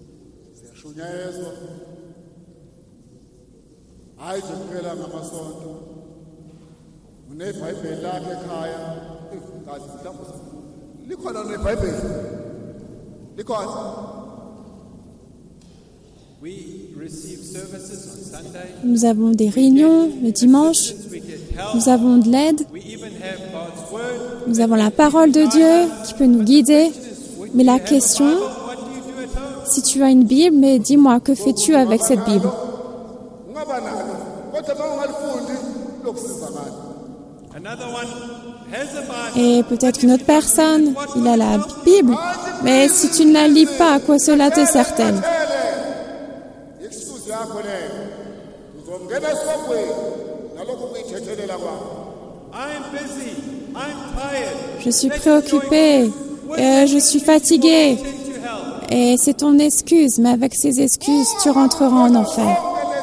Nous avons des réunions le dimanche, nous avons de l'aide, nous avons la parole de Dieu qui peut nous guider. Mais la question, si tu as une Bible, mais dis-moi, que fais-tu avec cette Bible? Et peut-être une autre personne, il a la Bible, mais si tu ne la lis pas, à quoi cela te sert-elle? Je suis préoccupé, euh, je suis fatigué. Et c'est ton excuse, mais avec ces excuses, tu rentreras en enfer.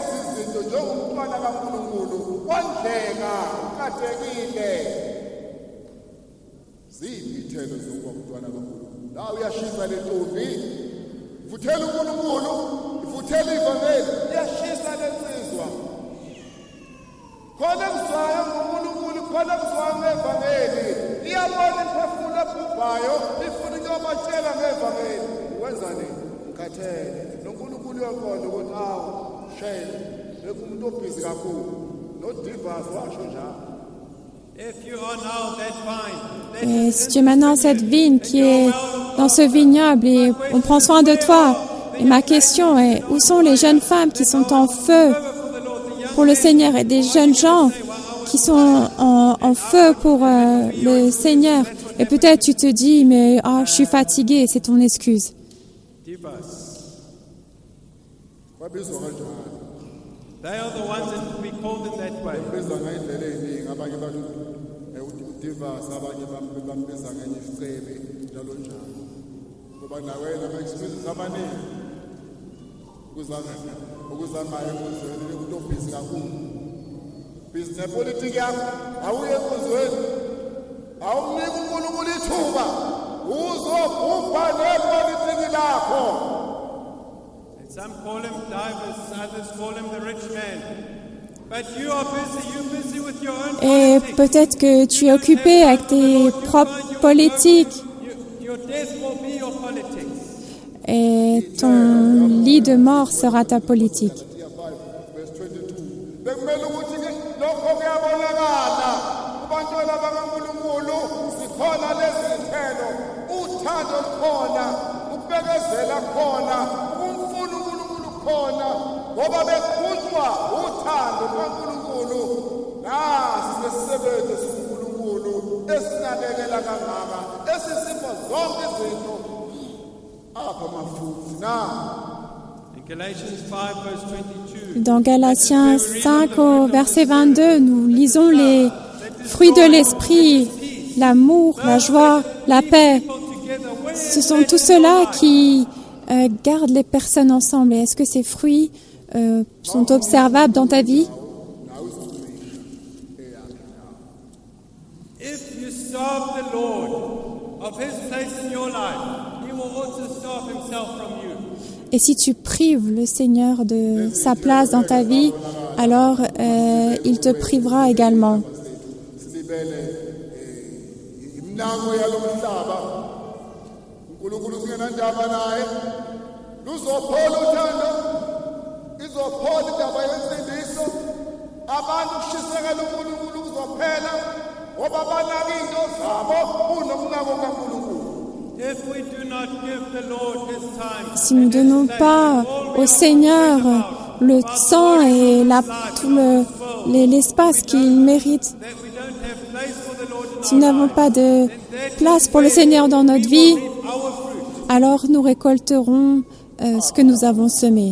Et si tu es maintenant cette vigne qui est dans ce vignoble et on prend soin de toi, et ma question est, où sont les jeunes femmes qui sont en feu pour le Seigneur et des jeunes gens qui sont en, en feu pour euh, le Seigneur? Et peut-être tu te dis, mais oh, je suis fatigué, c'est ton excuse. They are the ones that we call them that way. Some call him divers, others call him the rich man. But you are busy, you're busy with your own Et politics. peut-être que tu es occupé avec tes propres politiques. Your death will be your politics. Et ton lit de mort sera ta politique. Ngoba bekhutshwa uthando kaNkulunkulu nasi lesisebenzi soNkulunkulu esinakekela kangaka esisipha zonke izinto apha mafuthi na. In Galatians five verse twenty-two. Dans Galatiens cinq au verset vingt-deux, nous lisons les fruits de l'esprit, l'amour, la joie, la paix. Ce sont tous ceux-là qui euh, gardent les personnes ensemble. Et est-ce que ces fruits euh, sont observables dans ta vie? If you starve the Lord of His place in your life, He will also starve Himself from you. Et si tu prives le Seigneur de sa place dans ta vie, alors euh, il te privera également. sivele imnako yalomhlaba uNkulunkulu singenandaba naye luzophola uthando izophola indaba yensindiso abantu kushisekela uNkulunkulu kuzophela ngoba banaka into zabo kunokunako kaNkulunkulu. Si nous ne donnons pas au Seigneur le temps et la, tout le, l'espace qu'il mérite, si nous n'avons pas de place pour le Seigneur dans notre vie, alors nous récolterons euh, ce que nous avons semé.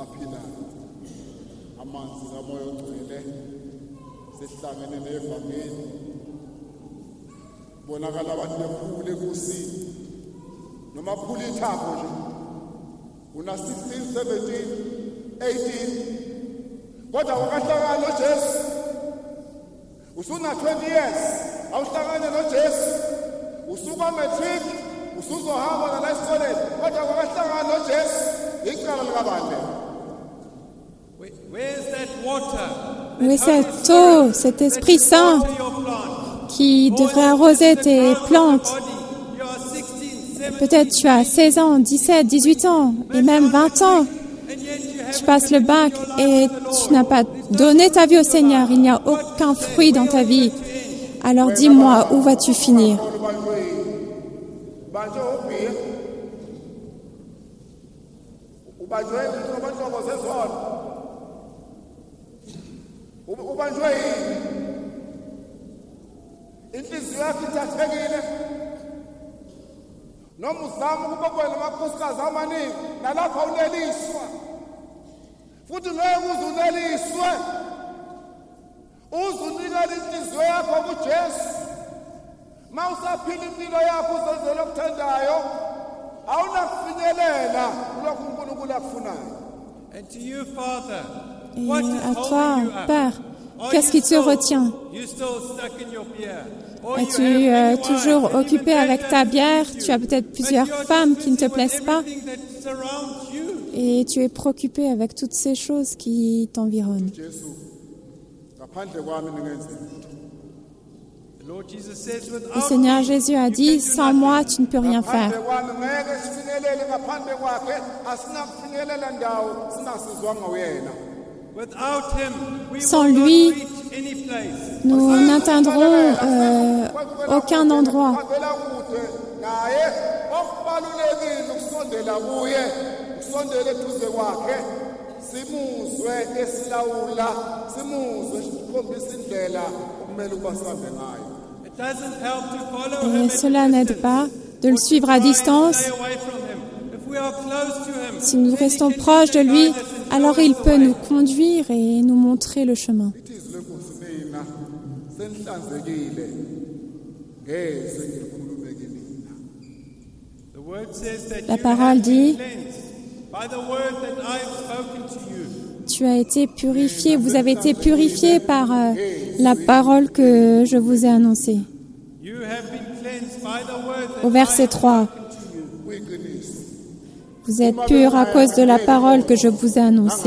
Noma phula ithambo nje una sixteen seventeen eighteen kodwa wakahlangana noJesu usuna twenty years awuhlangane noJesu usuka matric usuzohamba la esikoleni kodwa wakahlangana noJesu iqala likabani. Where is that water? Où est cette eau, cet Esprit Saint qui devrait arroser tes plantes? Peut-être tu as seize ans, dix-sept, dix-huit ans et même vingt ans. Tu passes le bac et tu n'as pas donné ta vie au Seigneur. Il n'y a aucun fruit dans ta vie. Alors dis-moi, où vas-tu finir? Noma uzama ukubona amakhosikazi amaningi nalapha uneliswa futhi ngeke uzuneliswe uzunikela inhliziyo yakho kuJesu mawusaphila impilo yakho uzenzela okuthandayo awunakufinyelela kulokho uNkulunkulu akufunayo. And to you, Father, Et what is à toi, holding you up? Père, Are qu'est-ce you qui te still- retient? you still stuck in your beer? Or you Es-tu have euh, many toujours wives, and occupé even avec better, ta bière? please Tu as you. peut-être But plusieurs you are femmes just qui ne te busy with plaisent pas everything that surrounds you. et tu es préoccupé avec toutes ces choses qui t'environnent. Jesu ngaphandle kwami ningenze lutho. The Lord Jesus says, Le without Seigneur me, Jésus a you dit, can do sans nothing." moi, tu ne peux rien Ngaphandle faire. kwami ngeke sifinyelele ngaphandle kwakhe asinakufinyelela ndawo singasizwanga uyena. Without him, we Sans will lui, not reach any place. Nous n'atteindrons euh, aucun endroit. naye okubalulekile ukusondela kuye usondele eduze kwakhe simuzwe esilawula simuzwe sikhombisa indlela okumele ukuba sihambe ngayo. It doesn't help to follow him Et at cela a n'aide distance pas de le or to suivre à try and distance. stay away from him. If we are close to him, Si nous then he restons can proches de lead lui, us and show alors us il the peut way. nous conduire et nous montrer le chemin. Lithi izwi lenkosi mina senihlanzekile ngeze ngikhulume kinina. The word says that La you parole have dit, been cleansed by the word that I have spoken to you. Tu as été purifié, vous avez été purifiés par euh, la parole que je vous ai annoncée. You have been cleansed by the word that Au verset I trois, have spoken to you. Kuyiqiniso. vous êtes purs à cause de la parole que je vous ai annoncée.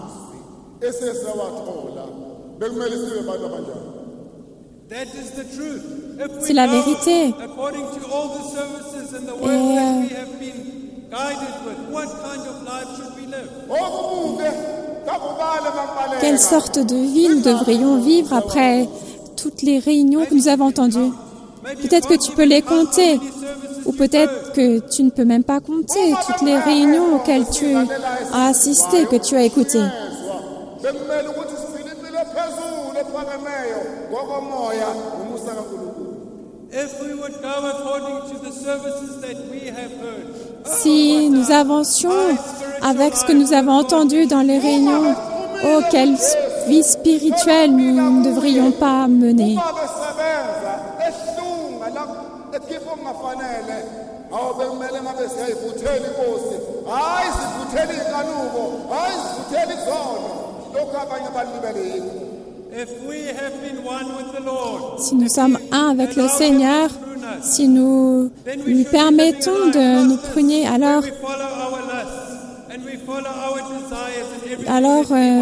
Esesawathola bekumele sibe bantu abanjani. That is the truth. If we C'est la go vérité. according to all the services and the Et, words that euh, we have been guided with, what kind of life should we live? Okubuke kakubale makubaleka. Quelle sorte de vie nous devrions vivre après toutes les réunions que nous avons entendues? Peut-être que tu peux les compter, ou peut-être que tu ne peux même pas compter toutes les réunions auxquelles tu as assisté, que tu as écoutées. Bekumele ukuthi siphile impilo ephezulu ephakemeyo ngokomoya umusa kaNkulunkulu. If we would go according to the services that we have heard, Si nous avancions avec ce que nous avons entendu dans les réunions, oh, quelle vie spirituelle nous ne devrions pas mener. Uma besebenza ehlunga la ekhipha okungafanele awu bekumele ngabe siyayivuthela inkosi hayi sivuthela inkanuko hayi sivuthela izono lokho abanye balibele yikho. if we have been one with the Lord, Si nous sommes un avec le Seigneur, si nous lui permettons de nous pruner, alors, we follow our lusts and we follow our desires and everything alors that we euh, want.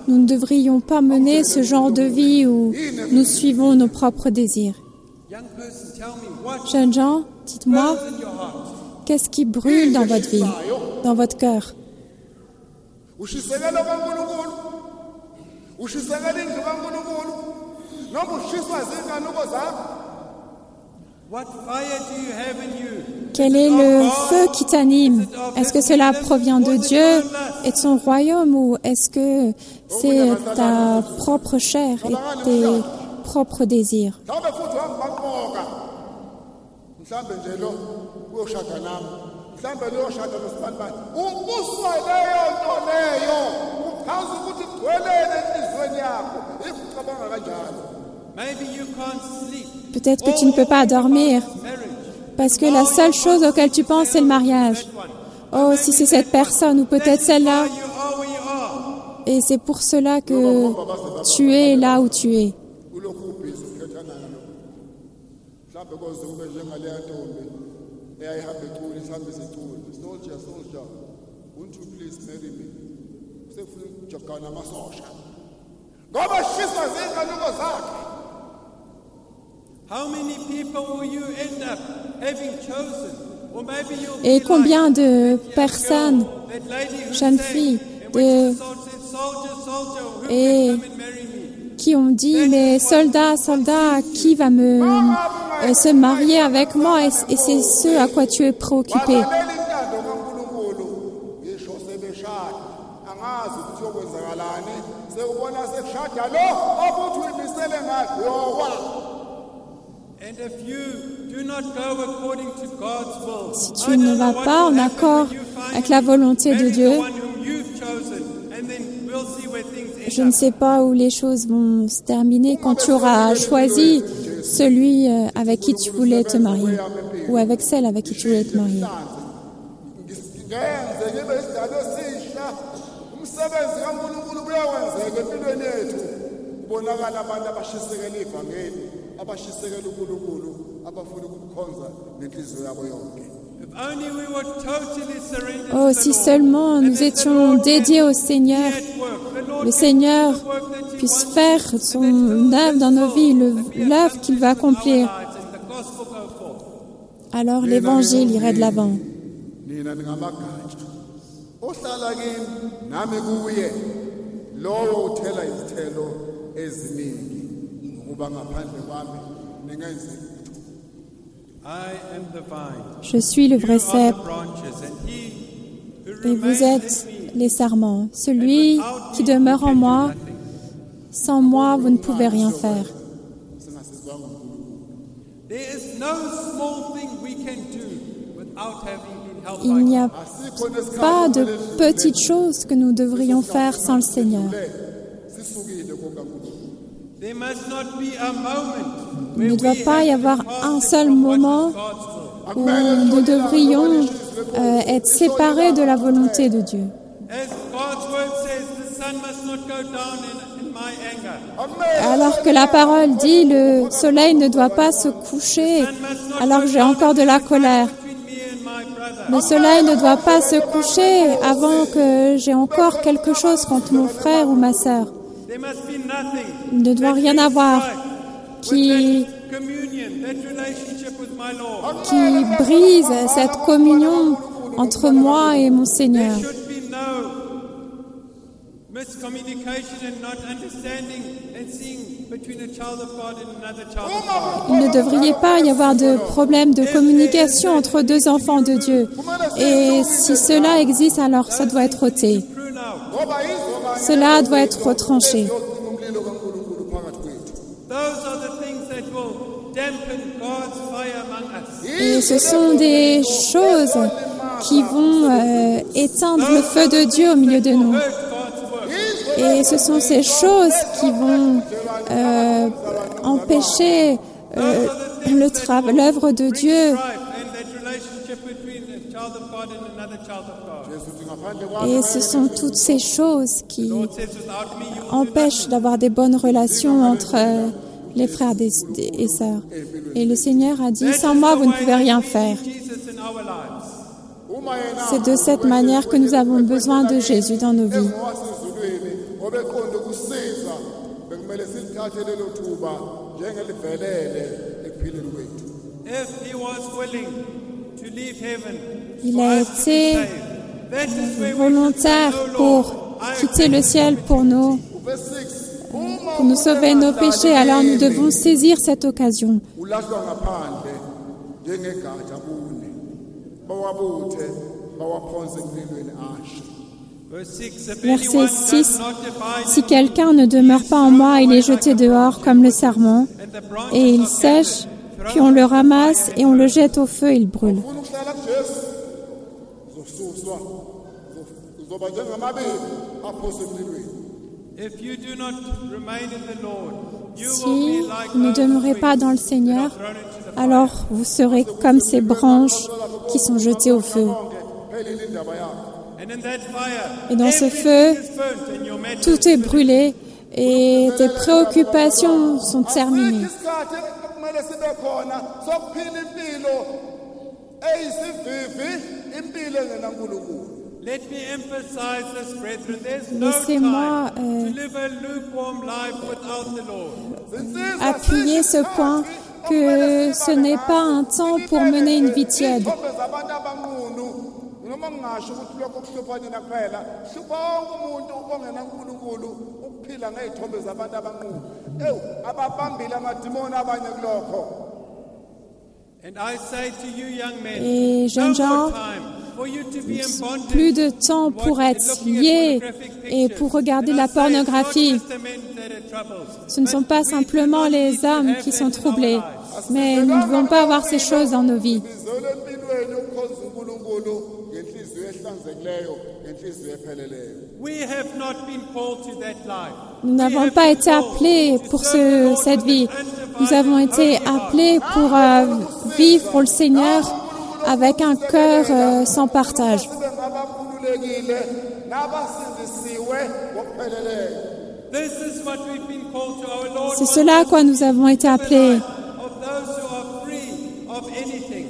Nous ne devrions pas mener ce genre de vie où nous suivons nos propres désirs. Young person, tell me what Jeunes gens, dites-moi, burns in your heart. qu'est-ce qui brûle dans votre vie, dans votre cœur? ushisekela kaNkulunkulu ushisekela indlu kaNkulunkulu noma ushiswa zinkanuko zakho. What fire do you have in you? Quel est le feu qui t'anime? Est-ce que cela provient de Dieu et de son royaume ou est-ce que c'est ta propre chair et tes propres désirs? Mhlawumbe futhi wangibaqoka mhlawumbe nje lo uyoshada nami mhlawumbe lo uyoshada nosibani ubuswa leyo nto leyo uchaza ukuthi gcwelele enhlizweni yakho ikucabanga kanjalo. Maybe you can't sleep. Peut-être que tu ne peux pas dormir parce que la seule chose auquel tu penses, c'est le mariage. Oh, si c'est cette personne ou peut-être celle-là. You are where you are. Et c'est pour cela que tu es là où tu es. ulokhu ubhizi ukhetha nalo mhlawumbe koze ube njengaleya ntombi eyayihamba ecula isihambe secula soldier soldier won't you please marry me sekufuna ukujogana namasosha ngoba shiswa zinkanuko zakhe. How many people will you end up having chosen? Or maybe you'll Et be combien like de that personnes, girl, that lady who jeunes sang, filles, and when de- she said, soldier, soldier, who et will come and marry me? qui ont dit, mais soldat, soldat, qui va me euh, se marier avec moi? Et, et c'est ce à quoi tu es préoccupé. walalela intando kaNkulunkulu ngisho sebeshada angazi ukuthi yokwenzakalani sewubona sekushada lo obuthi uyimisele ngayo yowa. And if you do not go according to God's will, Si I tu ne don't vas know what pas will en happen accord when you find avec la volonté de marrying Dieu, the one whom you've chosen, and then we'll see where things end je ne up. sais pas où les choses vont se terminer quand tu auras choisi celui euh, avec qui tu voulais te marier ou avec celle avec qui tu voulais te marier. ngenze ngibe isidalo esisha umsebenzi kaNkulunkulu uyawenzeka empilweni yethu. Kubonakala abantu abashisekela ivangeli abashisekela uNkulunkulu abafuna ukukhonza nenhliziyo yabo yonke. If only we were totally surrendered Oh, to the si Lord, seulement and nous that the étions Lord dédiés can au Seigneur, be at work. The Lord le can Seigneur do the work that He puisse wants faire to, and son that He'll œuvre dans nos vies, le- and be l'œuvre qu'il va accomplished in our accomplir. lives, and the gospel go forth. Alors l'évangile irait de l'avant. Nina ningamagatsha ohlala kimi nami kuye lowo uthela izithelo eziningi ngokuba ngaphandle kwami ningenzi lutho. I am the vine. Je suis le You vrai are cep the branches, and He who et vous remains êtes in me. les sarments. Celui Without qui me, demeure you en can do moi, nothing. sans moi, vous ne pouvez rien faire. Singasizwanga uNkulunkulu. There is no small thing we can do without having been helped Il by n'y God. a Asikho nesikhathi pas de kumele petites choses que nous devrions faire sans le Seigneur. sisukile kokaNkulunkulu. There must not be a moment Il ne where doit we pas have y to avoir depart un seul from what is moment God's will. où nous devrions euh, être séparés de la volonté de Dieu. As God's word says, the sun must not go down in, in my anger. Alors que la parole dit, le soleil ne doit pas se coucher alors que j'ai encore de la colère. Between me and my brother. Le soleil ne doit pas se coucher avant que j'ai encore quelque chose contre mon frère ou ma sœur. There must be nothing Il ne doit that rien brings avoir strife qui, with that communion, that relationship with my Lord. qui brise cette communion entre moi et mon There Seigneur. should be no miscommunication and not understanding and seeing between a child of God and another child of God. Il ne devrait pas y avoir de problème de communication entre deux enfants de Dieu. Et si cela existe, alors ça doit être ôté. Prune out. Ngoba izoba Cela doit être retranché. yocima umlilo kaNkulunkulu phakathi kwethu. Those are the things that will dampen God's fire among us. Et ce sont des choses qui vont euh, éteindre le feu de Dieu au milieu de nous. Hurt God's work. Et ce sont ces choses qui vont euh, empêcher euh, le tra- l'œuvre de Dieu. Strife and that relationship between a child of God and another child of God. Yesu uthi ngaphandle kwami Et ce sont toutes ces choses qui Lord says, without me, you will do empêchent d'avoir des bonnes relations entre euh, les frères des- des- et sœurs. Et le Seigneur a dit, sans moi, vous ne pouvez rien faire. Jesus in our lives. uma yena C'est de cette manière que nous avons besoin de Jésus dans nos vies. wasezulwini obeqonda kusiza bekumele silithathe lelo thuba njengelivelele ekuphileni kwethu. If he was willing to leave heaven Il for a us to be été saved, that is where we should volontaire say, "No, pour Lord, I quitter le ciel pour nous, Verse six, uma pour nous sauver nos péchés. Alors nous devons saisir cette occasion. ulahlwa ngaphandle njengegatsha bune bawabuthe bawaphonse emlilweni ashe. Verse six, if Verset anyone six, does not abide Si in quelqu'un ne demeure pas en moi, il est jeté dehors comme le sarment, and the branches et il of sèche, Canaan, puis on le ramasse et on le jette au feu et il brûle. Ufuna ukuhlala kuJesu uzosuswa uzoba njengamabibi aphoswe emlilweni. if you do not remain in the Lord, you will Si be like vous ne those demeurez pas twigs dans le that are Seigneur, thrown into the fire. alors vous serez comme ces branches qui sont jetées au feu. Phelile indaba yakho. And in that fire, Et dans ce everything feu, is burnt and your matter Tout is est finished. brûlé et tes préoccupations sont terminées. Asikho isikhathi ekumele sibe khona sokuphila impilo eyisivivi, impilo engenaNkulunkulu. Let me emphasize this, brethren. There's no Laissez-moi, time euh, to live a lukewarm life without the Lord. Appuyer ce point que ce n'est pas un temps pour mener une vie tiède. Noma ngingasho ukuthi lokho kuhlupha nina kuphela, hlupha wonke umuntu ongenaNkulunkulu ukuphila ngezithombe zabantu abanqunu. Ew, ababambile amadimoni abanye kulokho. And I say to you, young men, Et jeunes no gens, more time for you to be in bondage. Plus de temps pour être liés et pour regarder la pornographie. Ce ne sont pas simplement les hommes qui sont troublés, mais nous ne devons pas avoir ces choses dans nos vies. Izolo empilweni ukukhonza uNkulunkulu ngenhliziyo ehlanzekileyo, ngenhliziyo epheleleyo. We have not been called to that life. Nous n'avons pas été appelés pour ce, cette vie. Nous avons été appelés pour euh, vivre pour le Seigneur avec un cœur euh, sans partage. Sibe ngabakhululekile nabasindisiwe ngokupheleleyo. This is what we've been called to. Our Lord C'est wants cela à us quoi nous avons été to live a appelés. life of those who are free of anything.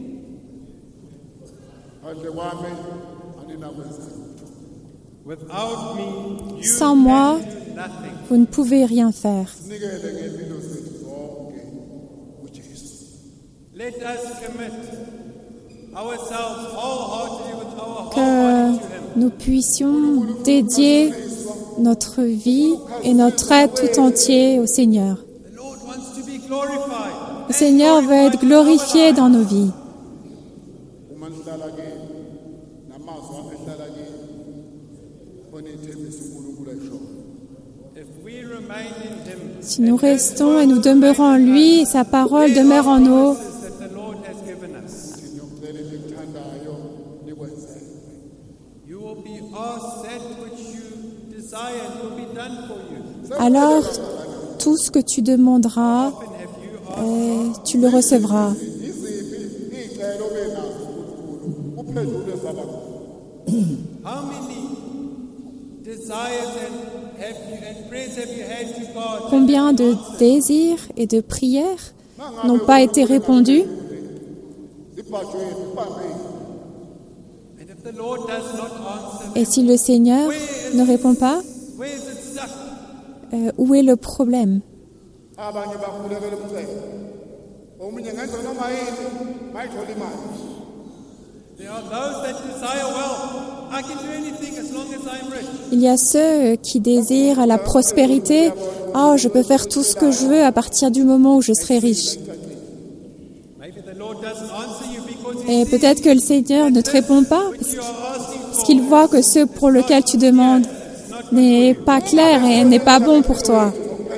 Handle kwami aninakwenza. Without me, you Sans moi, can do nothing. vous ne pouvez rien faire. Sinikele ngempilo zethu zonke kuJesu. Let us commit ourselves wholeheartedly with our whole Que body to Him. nous puissions dédier notre vie et notre être tout entier au Seigneur. The Lord wants to be glorified. Le Seigneur veut être glorifié dans nos vies. Uma nihlala kini namazwi ami ehlala kini onithembisa uNkulunkulu ayishoyo. If we remain in Him, Si nous restons et nous demeurons en lui, et sa parole demeure en nous, promises that the Lord has given us, Ngiyocela elikuthandayo nikwenzele. you will be asked that which you desire and will be done for you. alors tout ce que tu demanderas, Often have you asked, euh, tu le recevras. Iziphi iy'celo obenazo uNkulunkulu uphendule zabakho. how many desires and have you and prayers have you had to God? Combien de désirs et de prières n'ont pas été répondus? Zibhajweni ibambeni. And if the Lord does not answer, Et si le Seigneur ne répond pas, where is it stuck? euh, où est le problème? Abanye bakhulekela umcebo. Omunye ngenza noma yini mayithola imali. There are those that desire wealth. I can do anything as long as I'm rich. Il y a ceux qui désirent la prospérité. Oh, je peux faire tout ce que je veux à partir du moment où je serai riche. Maybe the Lord doesn't answer you because Et He sees peut-être que le Seigneur ne te répond pas what parce you are asking parce for. qu'il voit que ce pour lequel tu demandes n'est pas clair et n'est pas bon pour toi.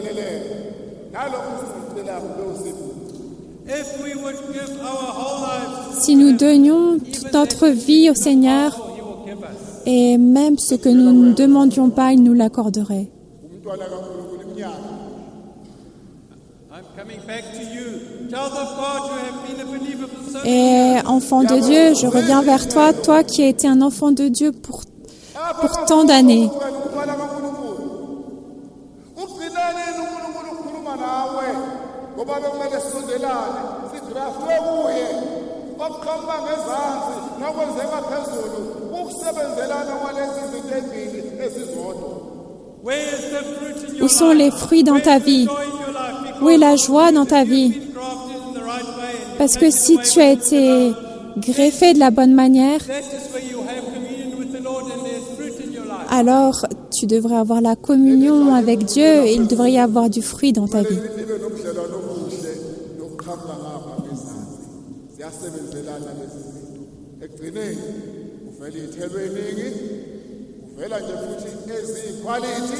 If we would give our whole lives, Si nous donnions toute notre vie au Seigneur He will give us. et même ce que nous ne demandions pas, il nous l'accorderait. Umntwana kaNkulunkulu iminyaka. I'm coming back to you, child of God, who have been a believer for so many Et enfant de Dieu, je reviens vers toi, toi qui as été un enfant de Dieu pour, pour tant d'années. Umntwana kaNkulunkulu. Ugcinane uNkulunkulu ukukhuluma nawe ngoba bekumele sisondelane sidraftwe kuye. Okuqhamuka ngezansi nokwenzeka phezulu ukusebenzelana kwalezi zinto ezimbili ezizodwa. Where is the fruit in your Où sont life? les fruits dans ta Where is vie? the joy in your life? Où est la joie dans ta vie? Because you've been grafted in the right way and Parce you've que taken si away tu as what is été without, greffé de la bonne manière, that is where you have communion with the Lord and there's fruit in your life. alors tu devrais avoir la communion avec Dieu et il devrait y avoir du fruit dans ta vie. Libe nobudlelwano obuhle nokuqhamuka ngapha ngezansi. Ziyasebenzelana lezi zinto. Ekugcineni uvela iy'thelo ey'ningi, uvela nje futhi eziyikhwalithi.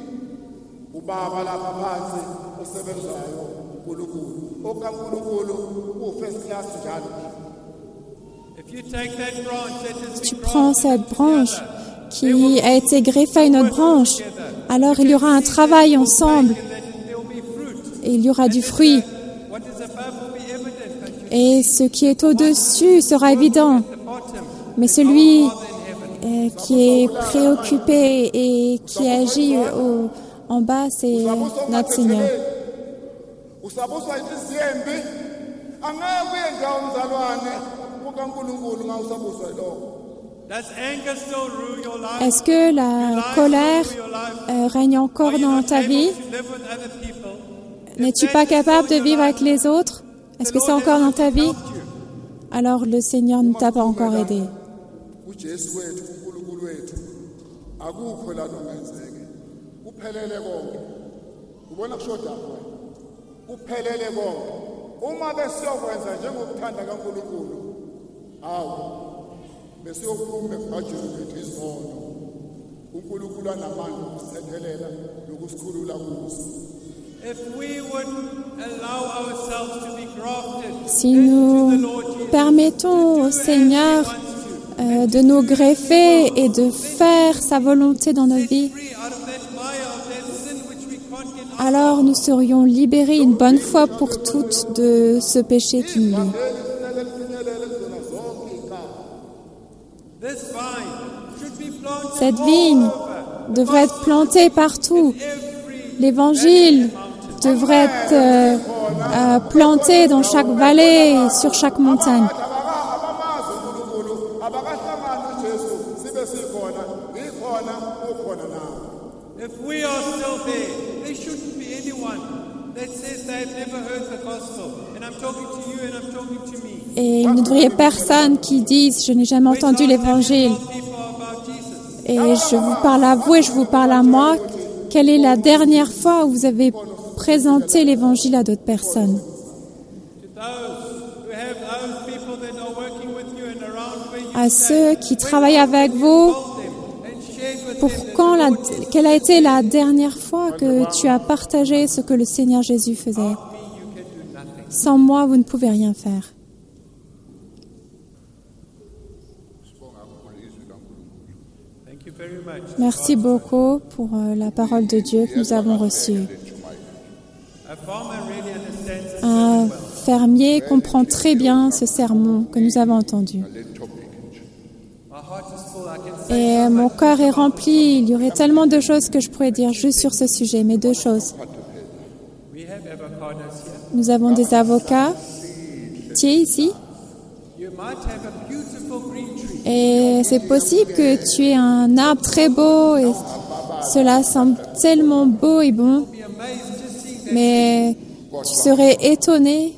Ubaba lapha phansi osebenzayo uNkulunkulu. OkaNkulunkulu u-first class njalo. If you take that branch that has Tu been prends grafted cette into the branche other, qui a été greffée à une autre branche, alors il y aura un travail ensemble et il y aura du fruit. what is above will be evident, but you Et ce qui est au-dessus sera évident. at the bottom. Mais celui Father in heaven. euh, qui est préoccupé et qui agit au- en bas, c'est notre Seigneur. Usabuswa inhliziyo embi. Angeke uye ndawo mzalwane kukaNkulunkulu nga usabuswa yilokho. Does anger still rule your life? Est-ce que la colère euh, règne encore Are you dans not ta able vie? to live with other people? N'es-tu pas capable de vivre avec les autres? Est-ce que c'est encore dans ta vie? Alors le Seigneur ne t'a pas encore aidé. uJesu wethu uNkulunkulu wethu akukho la nongenzeke. Kuphelele konke. Ubona kushoda wena. Kuphelele konke. Uma besiyokwenza njengokuthanda kaNkulunkulu. Hawu. Besiyophuma ebhajeni lethu izono. uNkulunkulu anamandla okusithethelela nokusikhulula kuso. If we would allow ourselves to be grafted Si into nous the Lord Jesus, permettons au Seigneur euh, de nous greffer et de faire sa volonté dans nos vies, free out of that mire of that sin which we can't get out. alors nous serions libérés une bonne fois pour toutes de ce péché qui nous lie. Elifunele lifinyelele kuzona zonke iy'khathi. This vine should be planted Cette all vigne over. devrait être plantée partout. Every L'évangile devrait être euh, euh, planté dans chaque vallée et sur chaque montagne. Abamazi uNkulunkulu abakahlangani uJesu sibe sikhona ikhona ukhona nawe. If we are still there, there shouldn't be anyone that says they have never heard the gospel. And I'm talking to you and I'm talking to me. Et il ne devrait y avoir personne qui dise « Je n'ai jamais entendu l'Évangile ». People about Jesus. Et je vous parle à vous et je vous parle à moi. Quelle est la dernière fois où vous avez présenté l'Évangile à d'autres personnes? To those who have those people that are working with you and around where you À stay, ceux qui travaillent avec vous, call them and share with pour them that quand the la, Lord is quelle a été la dernière fois que tu as partagé ce que le Seigneur Jésus faisait? me, you can do nothing. Sans moi, vous ne pouvez rien faire. Thank you very much. Merci beaucoup pour euh, la parole de Dieu que nous avons reçue. A farmer really understands this Un very well. fermier comprend très bien ce sermon que nous avons entendu. My heart is full. I can say Et so mon much. cœur est rempli. Il y aurait tellement de choses que je pourrais dire juste sur ce sujet, mais deux choses. We have avocados here. Nous avons des avocats ici, You might have a beautiful green tree. et c'est possible que tu aies un arbre très beau et cela semble tellement beau et bon, Be amazed just seeing that. mais tu serais étonné,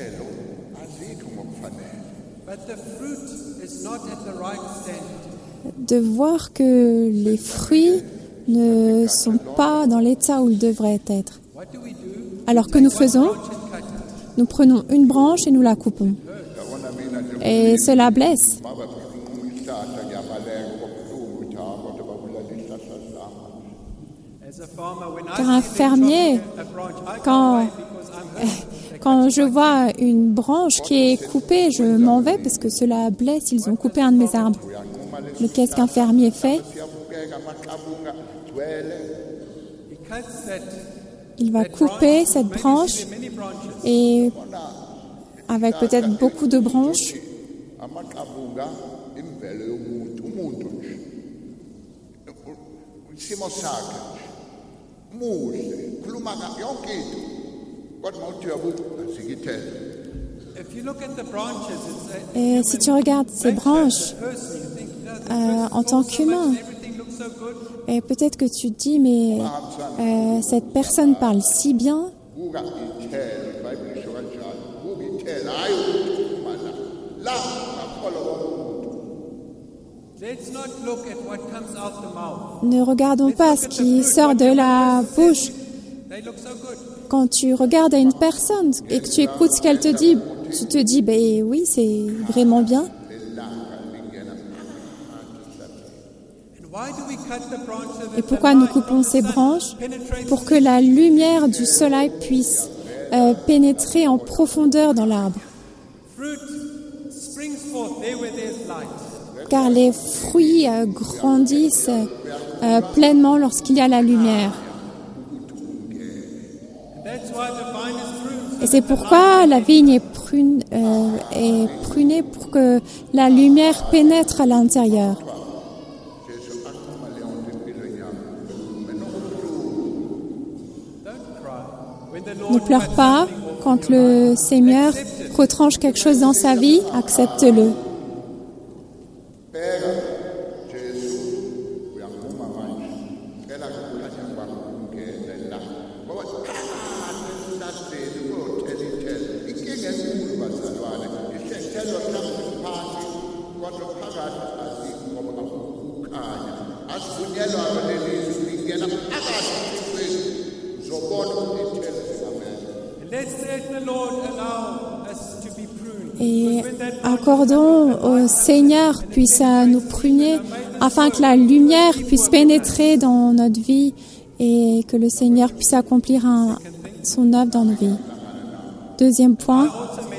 But the fruit is not at the right standard. de voir que les fruits ne sont pas dans l'état où ils devraient être. What do we do? Alors que nous faisons, Branch and cut it. nous prenons une branche et nous la coupons. Et cela blesse. As a farmer, when I Car un see them fermier, chopping a branch, I quand, can't wait because I'm hurt. quand je vois une branche qui est coupée, je m'en vais parce que cela blesse. Ils ont coupé un de mes arbres. Mais qu'est-ce qu'un fermier fait? He cuts that, Il va that couper branch. cette Maybe branche there are many branches. et avec peut-être beaucoup de branches. amaqabunga imvelo yomuntu umuntu nje isimo sakhe nje muhle khuluma yonke into kodwa mawuthi uyabuzikithela. If you look at the branches, it's a Et si tu regardes ces branches person. You think, you know, the euh, en tant qu'humain, everything looks so good. Et peut-être que tu te dis, mais euh, cette personne parle si bien. Buka ithele iBhayibheli lisho kanjalo. Buka ithele hayi ukuthuma la. La ngakholwa komuntu. Let's not look at what comes out the mouth. Ne regardons Let's pas look ce at the qui fruit, sort what de the la person bouche. says. They look so good. Quand tu regardes à une personne et que tu écoutes ce qu'elle te dit, tu te dis, ben oui, c'est vraiment bien. And why do we cut the branch so that Et pourquoi the nous light coupons from the ces sun branches? penetrates Pour que through? la lumière du soleil puisse euh, pénétrer en profondeur dans l'arbre. Fruit springs forth there where there's light. Car les fruits euh, grandissent euh, pleinement lorsqu'il y a la lumière. And that's why the vine is pruned. Et c'est pourquoi la vigne est, prune, euh, est prunée pour que la lumière pénètre à l'intérieur. Don't cry. When the Ne Lord pleure cuts pas something off quand in your le life. Seigneur Accept it. retranche quelque chose dans sa vie, accepte-le. Bheka Jesu uyangivuma manje. Cela kukhanya kwakho ungene la. Ngoba phakathi esihlahleni kuyothela ithele. Inkinga enkulu bazalwane. Isihlahlo mhlawumbe phansi kodwa phakathi asikho ngoba akukhanya. Asivunyelwa lelizwi lingena phakathi kwethu. Uzobona ukuthi ithele zingamele. And let's let the Lord allow us to be pruned. Et Because when that accordons au Seigneur puisse euh, nous pruner afin que la lumière puisse pénétrer dans notre vie et que le Seigneur puisse accomplir un, son œuvre dans nos vies. Deuxième point,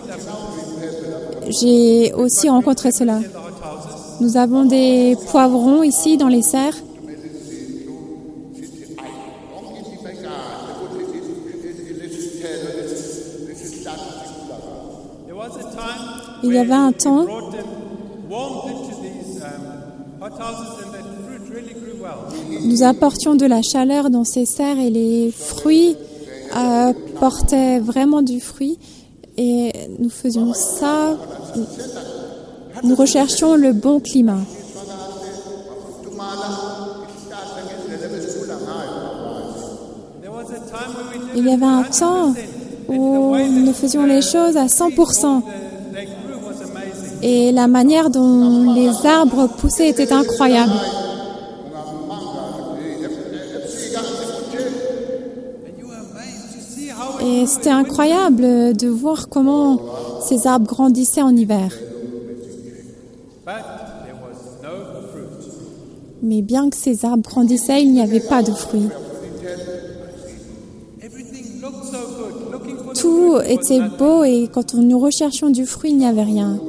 j'ai aussi rencontré cela. Nous avons des poivrons ici dans les serres. there was a time Il y avait un temps brought them warmed into these um, hothouses and that fruit really grew well. nous apportions de la chaleur dans ces serres et les fruits euh, portaient vraiment du fruit. Et nous faisions ça, nous recherchions le bon climat. There was a time when we did Il y avait un temps où nous faisions les choses à cent pour cent. they grew was amazing. Et la manière dont les arbres poussaient était incroyable. And you were amazed to see how it Et c'était incroyable de voir comment ces arbres grandissaient en hiver. but there was no fruit. Mais bien que ces arbres grandissaient, il n'y avait pas de fruits. Everything looked so good. Looking for the Tout fruit was était nothing. beau et quand nous recherchions du fruit, il n'y avait rien.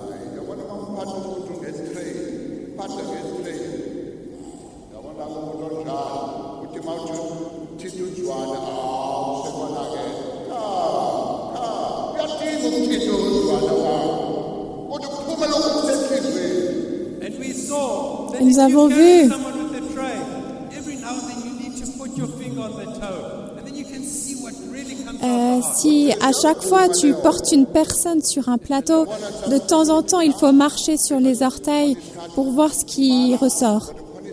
And we saw that Et nous if you avons carry vu someone with a tray, every now and then you need to put your finger on the toe, and then you can see what really comes Euh, out the heart. si à chaque fois tu portes une personne sur un plateau, de temps en temps il faut marcher sur les orteils pour voir ce qui ressort.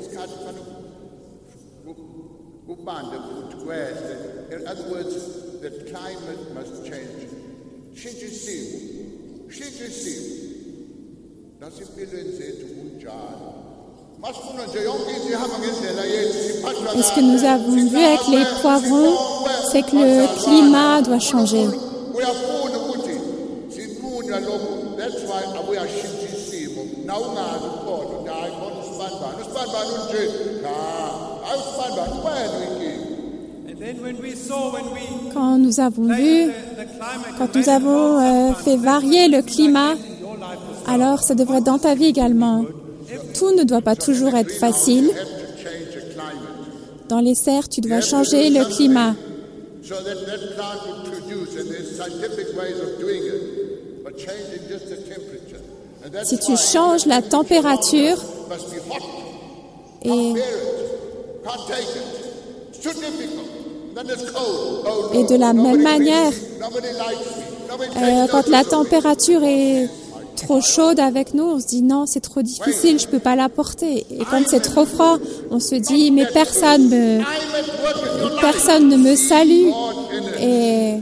Kubanda futhi kwehle. In other words, the climate must change. Shintsha isimo. Shintsha isimo. Nasimpilweni zethu kunjalo. Masifuna nje yonke into ihamba ngendlela yethu siphathwa Et ce que nous avons vu avec les poivrons, c'est que le climat doit changer. uyafuna ukuthi sifunwa lokhu. That's why abuyashintsha isimo. Na ungazi khona ukuthi hayi khona usibanibani. Usibanibani unje. Ha, hayi usibanibani wena inkinga. And then when we saw, when we Quand nous avons vu, the, the climate, quand nous avons euh, fait varier le climat, alors ça devrait être dans ta vie également. Tout ne doit pas toujours être facile. Have to change the climate. Dans les serres, tu dois changer le climat. So that that plant will produce, and there's scientific ways of doing it, but changing just the temperature. And that's Si tu why changes la température must be hot. et, Can't bear it. Can't take it. It's too difficult. Then it's cold. Oh, no. et de la même Nobody manière, pleases me. Nobody likes me. Nobody euh, takes quand la notice of me. température est trop chaude avec nous, on se dit non, c'est trop difficile, je peux pas la porter. Et quand c'est trop froid, on se dit mais personne me, personne ne me salue. Et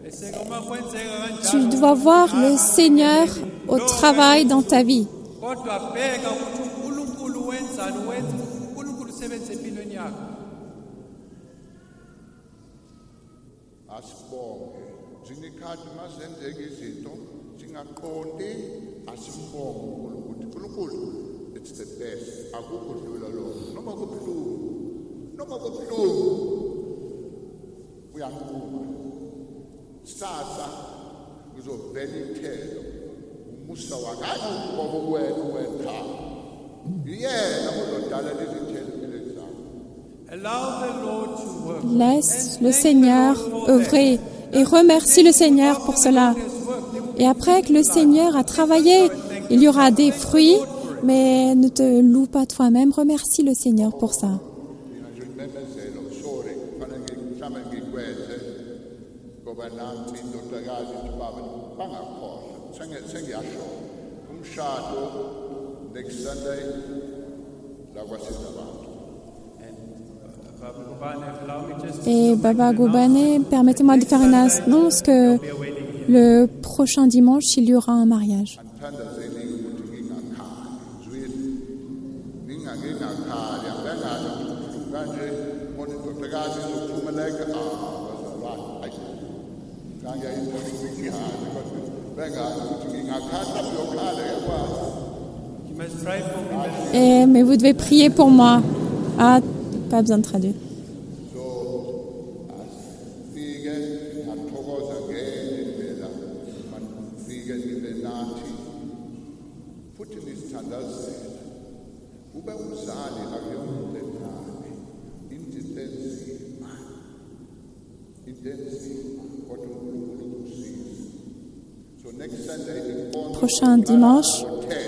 tu dois voir le Seigneur au travail dans ta vie. Asibonge zinikhathi masenzeka izinto singaqondi asibonge uNkulunkulu it's the best akukho dlula lokho noma kubuhlungu noma kubuhlungu uyanquma sasa uzovela ithelo umusa wakanye ngoba wena wetha yena uzodala lezi thelo empilweni zakho. Laisse le Seigneur œuvrer et remercie le Seigneur pour cela. Et après que le Seigneur a travaillé, il y aura des fruits, mais ne te loue pas toi-même, remercie le Seigneur pour ça. Et Baba Gobane, permettez-moi de faire une annonce que le prochain dimanche, il y aura un mariage. Et, mais vous devez prier pour moi. Ah, pas besoin de traduire. Prochain dimanche.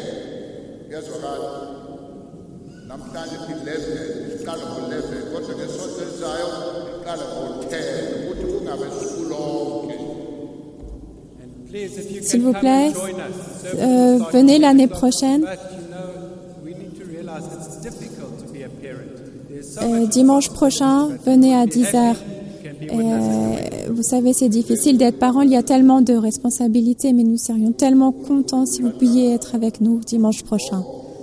S'il vous plaît, euh, venez l'année prochaine. Euh, dimanche prochain, venez à dix heures. Euh, vous savez, c'est difficile d'être parent. Il y a tellement de responsabilités, mais nous serions tellement contents si vous pouviez être avec nous dimanche prochain.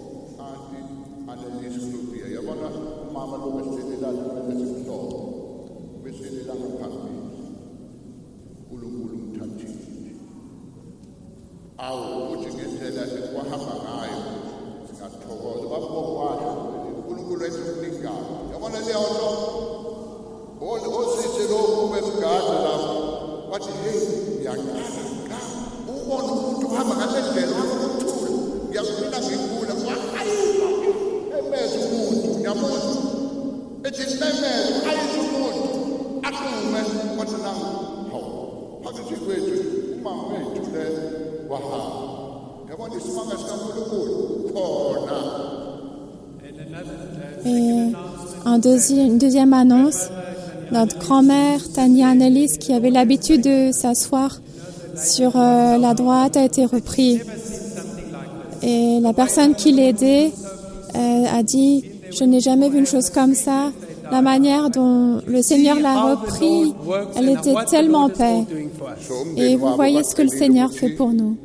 Et un deuxi- une deuxième annonce, notre grand-mère Tania Annelise, qui avait l'habitude de s'asseoir sur euh, la droite, a été reprise. Et la personne qui l'aidait euh, a dit « Je n'ai jamais vu une chose comme ça. La manière dont le Seigneur l'a repris, elle était tellement en paix. » Et vous voyez ce que le Seigneur fait pour nous.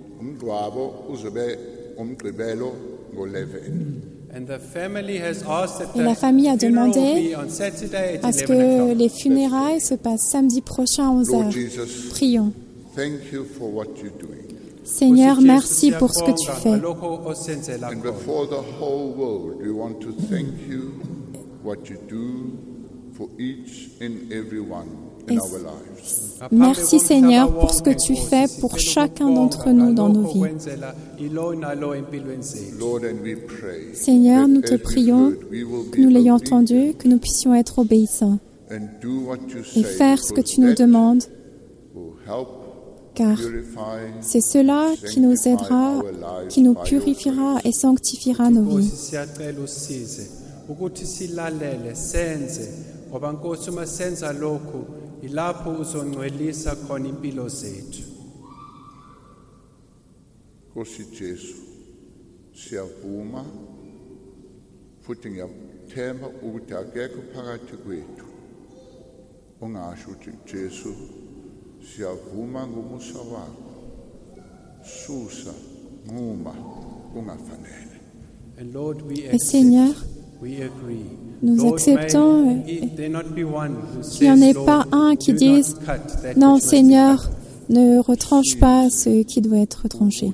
Et la famille a demandé à ce que les funérailles se passent samedi prochain à onze heures. Prions. Seigneur, merci pour ce que tu fais. And before the whole world, we want to thank you what you do for each and every one in our lives. Merci Seigneur pour ce que tu fais pour chacun d'entre nous dans nos vies. Lord, and we pray Seigneur, nous that te as we prions heard, we will que nous be l'ayons obedient entendu, que nous puissions être obéissants and do what you et say, faire ce que because tu nous that demandes, will help car purify, c'est cela qui nous aidera, qui nous purifiera et sanctifiera nos vies. Siyacela usize ukuthi silalele senze ngoba Nkosi uma senza lokhu ilapho uzongcwelisa khona impilo zethu. Nkosi Jesu, siyavuma futhi ngiyathemba ukuthi akekho phakathi kwethu ongasho ukuthi Jesu siyavuma ngomusa wakho, susa nquma kungafanele. And Lord, we Et accept, Seigneur, we agree. nous Lord, acceptons may euh, it- there not be one who qu'il n'y en ait says, pas Lord, un qui do dise not cut that non, which must be Seigneur, cut. ne retranche pas ce qui doit être retranché.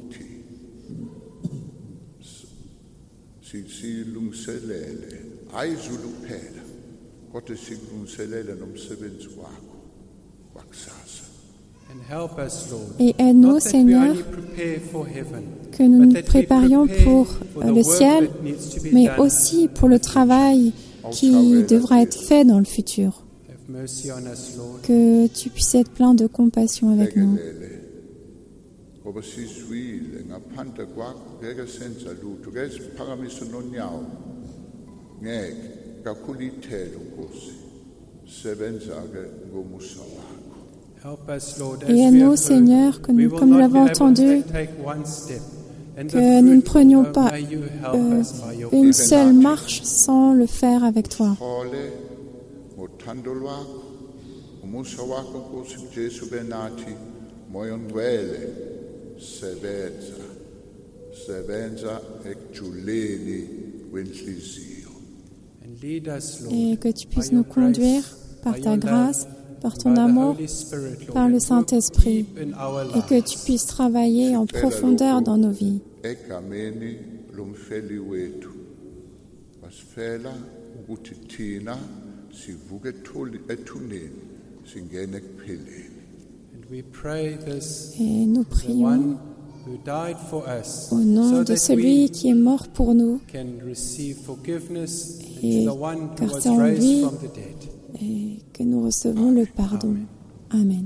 Si- Silungiselele ayizulu kuphela kodwa sikulungiselele nomsebenzi wakho wakusasa. And help us, Lord. Et aide-nous, Not that we Seigneur, only prepare for heaven, que nous but nous that we préparions prepare pour for euh, the le work ciel, that needs to be mais done. aussi pour le travail qui devra être fait dans le futur. Have mercy on us, Lord. Que tu puisses être plein de compassion avec nous. Lekelele ngoba sizwile ngaphandle kwakho ngeke senza lutho, ke siphakamise nonyawo ngeke kakhulu ithelo Nkosi, sebenza-ke ngomusa wakho. Help us, Lord, as Et we aide-nous, have heard, Seigneur, que we nous, will comme nous not l'avons be able to entendu, take one step. And the que nous ne fruit, prenions oh, pas may you help euh, us by your une grace. seule marche sans le faire avec toi. Khole ngothando lwakho, umusa wakho Nkosi Jesu benathi, moya ongcwele sebenza sebenza ekujuleni kwenhliziyo. And lead us, Lord, Et que tu puisses by nous your conduire grace, par by ta your grâce, love, par by ton the amour, Holy Spirit, Lord, par le and work Saint-Esprit, deep in our et que lives. tu puisses travailler en profondeur dans nos vies. Egameni lomfeli wethu wasifela ukuthi thina sivuke ethuli- ethuneni singene ekuphileni. And we pray this, Et nous the prions one who died for us, au nom so de that celui we qui est mort pour nous can receive forgiveness, and Et to the one who car was c'est en raised lui from the dead. et que nous recevons le pardon. Amen.